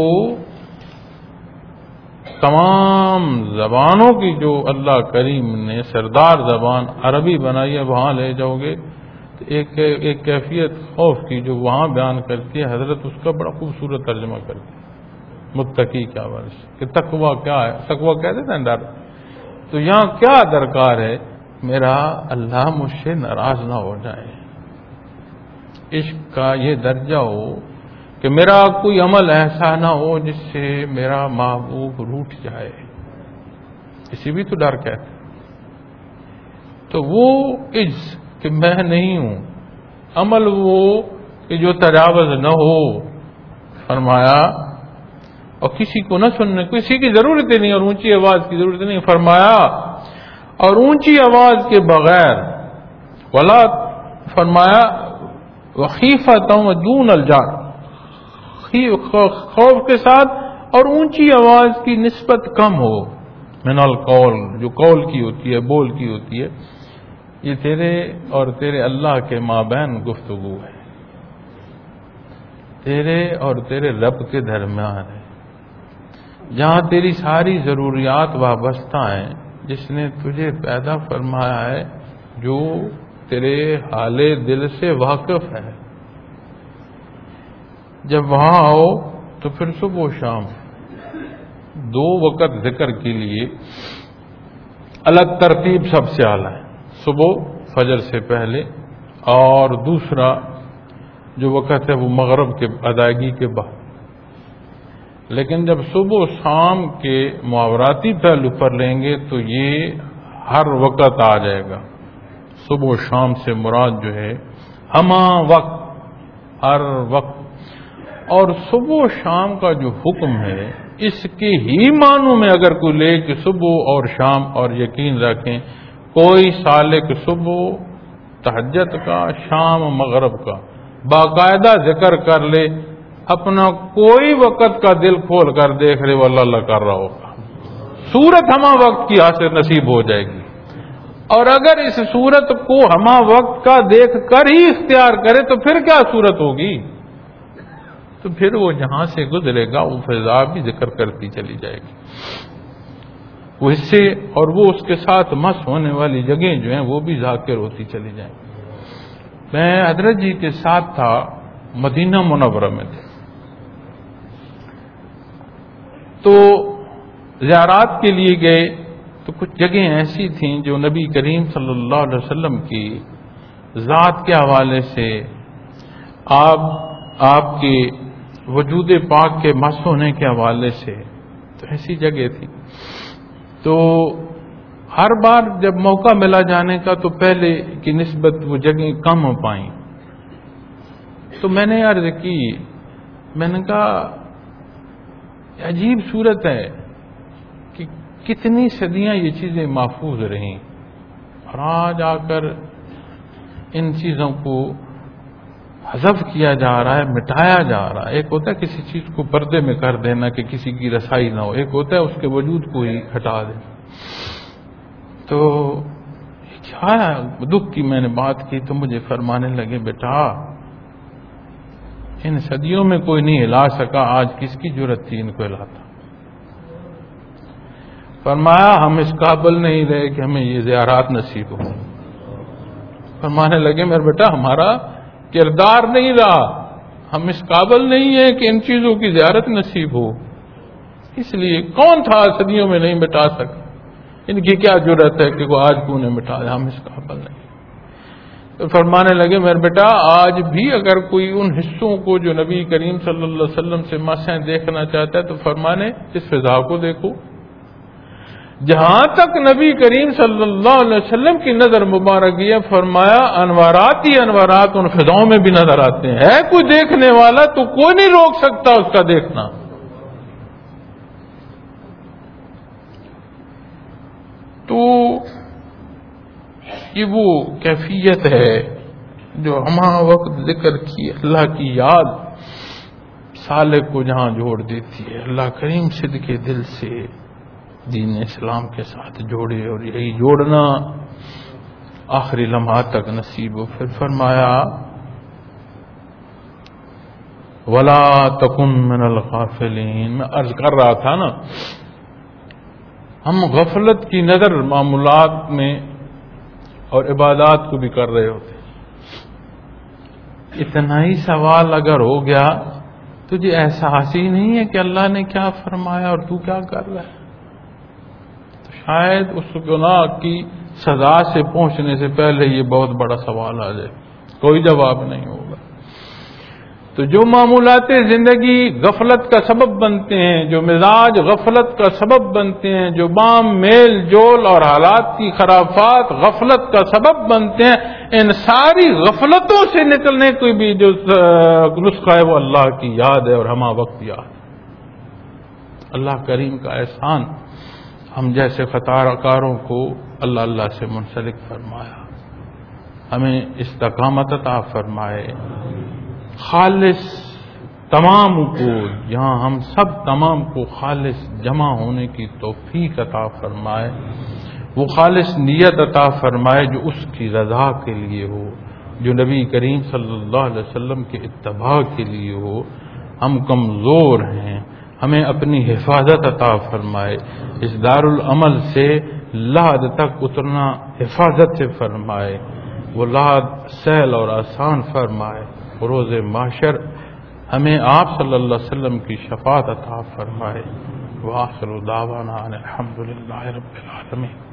Speaker 1: تمام زبانوں کی جو اللہ کریم نے سردار زبان عربی بنائی ہے وہاں لے جاؤ گے تو ایک ایک کیفیت خوف کی جو وہاں بیان کرتی ہے حضرت، اس کا بڑا خوبصورت ترجمہ کرتی ہے متقی کیا ورش کہ تقویٰ کیا ہے، تقویٰ کہہ دیتے ہیں ڈر۔ تو یہاں کیا درکار ہے؟ میرا اللہ مجھ سے ناراض نہ ہو جائے، عشق کا یہ درجہ ہو کہ میرا کوئی عمل ایسا نہ ہو جس سے میرا محبوب روٹھ جائے، اسی بھی تو ڈر کہتے۔ تو وہ عز کہ میں نہیں ہوں، عمل وہ کہ جو تجاوز نہ ہو، فرمایا، اور کسی کو نہ سننے، کسی کی ضرورت نہیں اور اونچی آواز کی ضرورت نہیں، فرمایا اور اونچی آواز کے بغیر، ولا فرمایا وخیفۃ دون الجار، خوف کے ساتھ اور اونچی آواز کی نسبت کم ہو، من القول، جو قول کی ہوتی ہے، بول کی ہوتی ہے، یہ تیرے اور تیرے اللہ کے مابین گفتگو ہے، تیرے اور تیرے رب کے درمیان ہے، جہاں تیری ساری ضروریات وابستہ ہیں، جس نے تجھے پیدا فرمایا ہے، جو تیرے حال دل سے واقف ہے۔ جب وہاں آؤ تو پھر صبح و شام دو وقت ذکر کے لیے الگ ترتیب سب سے اعلیٰ ہے، صبح فجر سے پہلے، اور دوسرا جو وقت ہے وہ مغرب کے ادائیگی کے بعد۔ لیکن جب صبح و شام کے محاوراتی پہلو پر لیں گے تو یہ ہر وقت آ جائے گا۔ صبح و شام سے مراد جو ہے ہمہ وقت، ہر وقت۔ اور صبح و شام کا جو حکم ہے اس کے ہی معنوں میں اگر کوئی لے کہ صبح اور شام، اور یقین رکھیں کوئی سالک صبح تہجد کا، شام مغرب کا باقاعدہ ذکر کر لے، اپنا کوئی وقت کا دل کھول کر دیکھ لے وہ اللہ اللہ کر رہا ہوگا، صورت ہمہ وقت کی حاصل نصیب ہو جائے گی۔ اور اگر اس صورت کو ہمہ وقت کا دیکھ کر ہی اختیار کرے تو پھر کیا صورت ہوگی؟ تو پھر وہ جہاں سے گزرے گا وہ فضا بھی ذکر کرتی چلی جائے گی، وہ حصے اور وہ اس کے ساتھ مس ہونے والی جگہیں جو ہیں وہ بھی ذاکر ہوتی چلی جائیں گی۔ میں حضرت جی کے ساتھ تھا، مدینہ منورہ میں تھے، تو زیارات کے لیے گئے تو کچھ جگہیں ایسی تھیں جو نبی کریم صلی اللہ علیہ وسلم کی ذات کے حوالے سے، آپ آپ کے وجود پاک کے مس ہونے کے حوالے سے، تو ایسی جگہ تھی۔ تو ہر بار جب موقع ملا جانے کا تو پہلے کی نسبت وہ جگہیں کم ہو پائیں، تو میں نے عرض کی، میں نے کہا عجیب صورت ہے کہ کتنی صدیاں یہ چیزیں محفوظ رہیں اور آج آ کر ان چیزوں کو حذف کیا جا رہا ہے، مٹایا جا رہا ہے۔ ایک ہوتا ہے کسی چیز کو پردے میں کر دینا کہ کسی کی رسائی نہ ہو، ایک ہوتا ہے اس کے وجود کو ہی ہٹا دینا۔ تو کیا دکھ کی میں نے بات کی تو مجھے فرمانے لگے، بیٹا ان صدیوں میں کوئی نہیں ہلا سکا، آج کس کی جرت تھی ان کو ہلاتا؟ فرمایا ہم اس قابل نہیں رہے کہ ہمیں یہ زیارات نصیب ہو۔ فرمانے لگے میرے بیٹا ہمارا کردار نہیں رہا، ہم اس قابل نہیں ہیں کہ ان چیزوں کی زیارت نصیب ہو، اس لیے کون تھا صدیوں میں نہیں مٹا سکا، ان کی کیا جرت ہے کہ وہ آج کو انہیں مٹا دے، ہم اس قابل نہیں۔ تو فرمانے لگے میرے بیٹا آج بھی اگر کوئی ان حصوں کو جو نبی کریم صلی اللہ علیہ وسلم سے مسیں دیکھنا چاہتا ہے تو فرمانے اس فضا کو دیکھو، جہاں تک نبی کریم صلی اللہ علیہ وسلم کی نظر مبارک ہے، فرمایا انوارات ہی انوارات ان فضاؤں میں بھی نظر آتے ہیں، ہے کوئی دیکھنے والا تو کوئی نہیں روک سکتا اس کا دیکھنا۔ تو یہ وہ کیفیت ہے جو ہمہ وقت ذکر کی اللہ کی یاد سالک کو جہاں جوڑ دیتی ہے، اللہ کریم صدقے دل سے دین اسلام کے ساتھ جوڑے، اور یہی جوڑنا آخری لمحات تک نصیب ہو۔ پھر فرمایا وَلَا تَكُن مِّنَ الْغَافِلِينَ، میں عرض کر رہا تھا نا، ہم غفلت کی نظر معمولات میں اور عبادات کو بھی کر رہے ہوتے، اتنا ہی سوال اگر ہو گیا تجھے احساس ہی نہیں ہے کہ اللہ نے کیا فرمایا اور تو کیا کر رہا ہے، تو شاید اس گناہ کی سزا سے پہنچنے سے پہلے یہ بہت بڑا سوال آ جائے، کوئی جواب نہیں ہوگا۔ تو جو معمولات زندگی غفلت کا سبب بنتے ہیں، جو مزاج غفلت کا سبب بنتے ہیں، جو بام میل جول اور حالات کی خرافات غفلت کا سبب بنتے ہیں، ان ساری غفلتوں سے نکلنے کی بھی جو نسخہ ہے وہ اللہ کی یاد ہے اور ہمہ وقت یاد ہے۔ اللہ کریم کا احسان ہم جیسے خطا کاروں کو اللہ اللہ سے منسلک فرمایا، ہمیں استقامت عطا فرمائے، خالص تمام کو یہاں ہم سب تمام کو خالص جمع ہونے کی توفیق عطا فرمائے، وہ خالص نیت عطا فرمائے جو اس کی رضا کے لیے ہو، جو نبی کریم صلی اللہ علیہ وسلم کے اتباع کے لیے ہو۔ ہم کمزور ہیں، ہمیں اپنی حفاظت عطا فرمائے، اس دارالعمل سے لحد تک اترنا حفاظت سے فرمائے، وہ لحد سہل اور آسان فرمائے، روز محشر ہمیں آپ صلی اللہ علیہ وسلم کی شفاعت عطا فرمائے۔ وآخر دعوانا ان الحمد للہ رب العالمین۔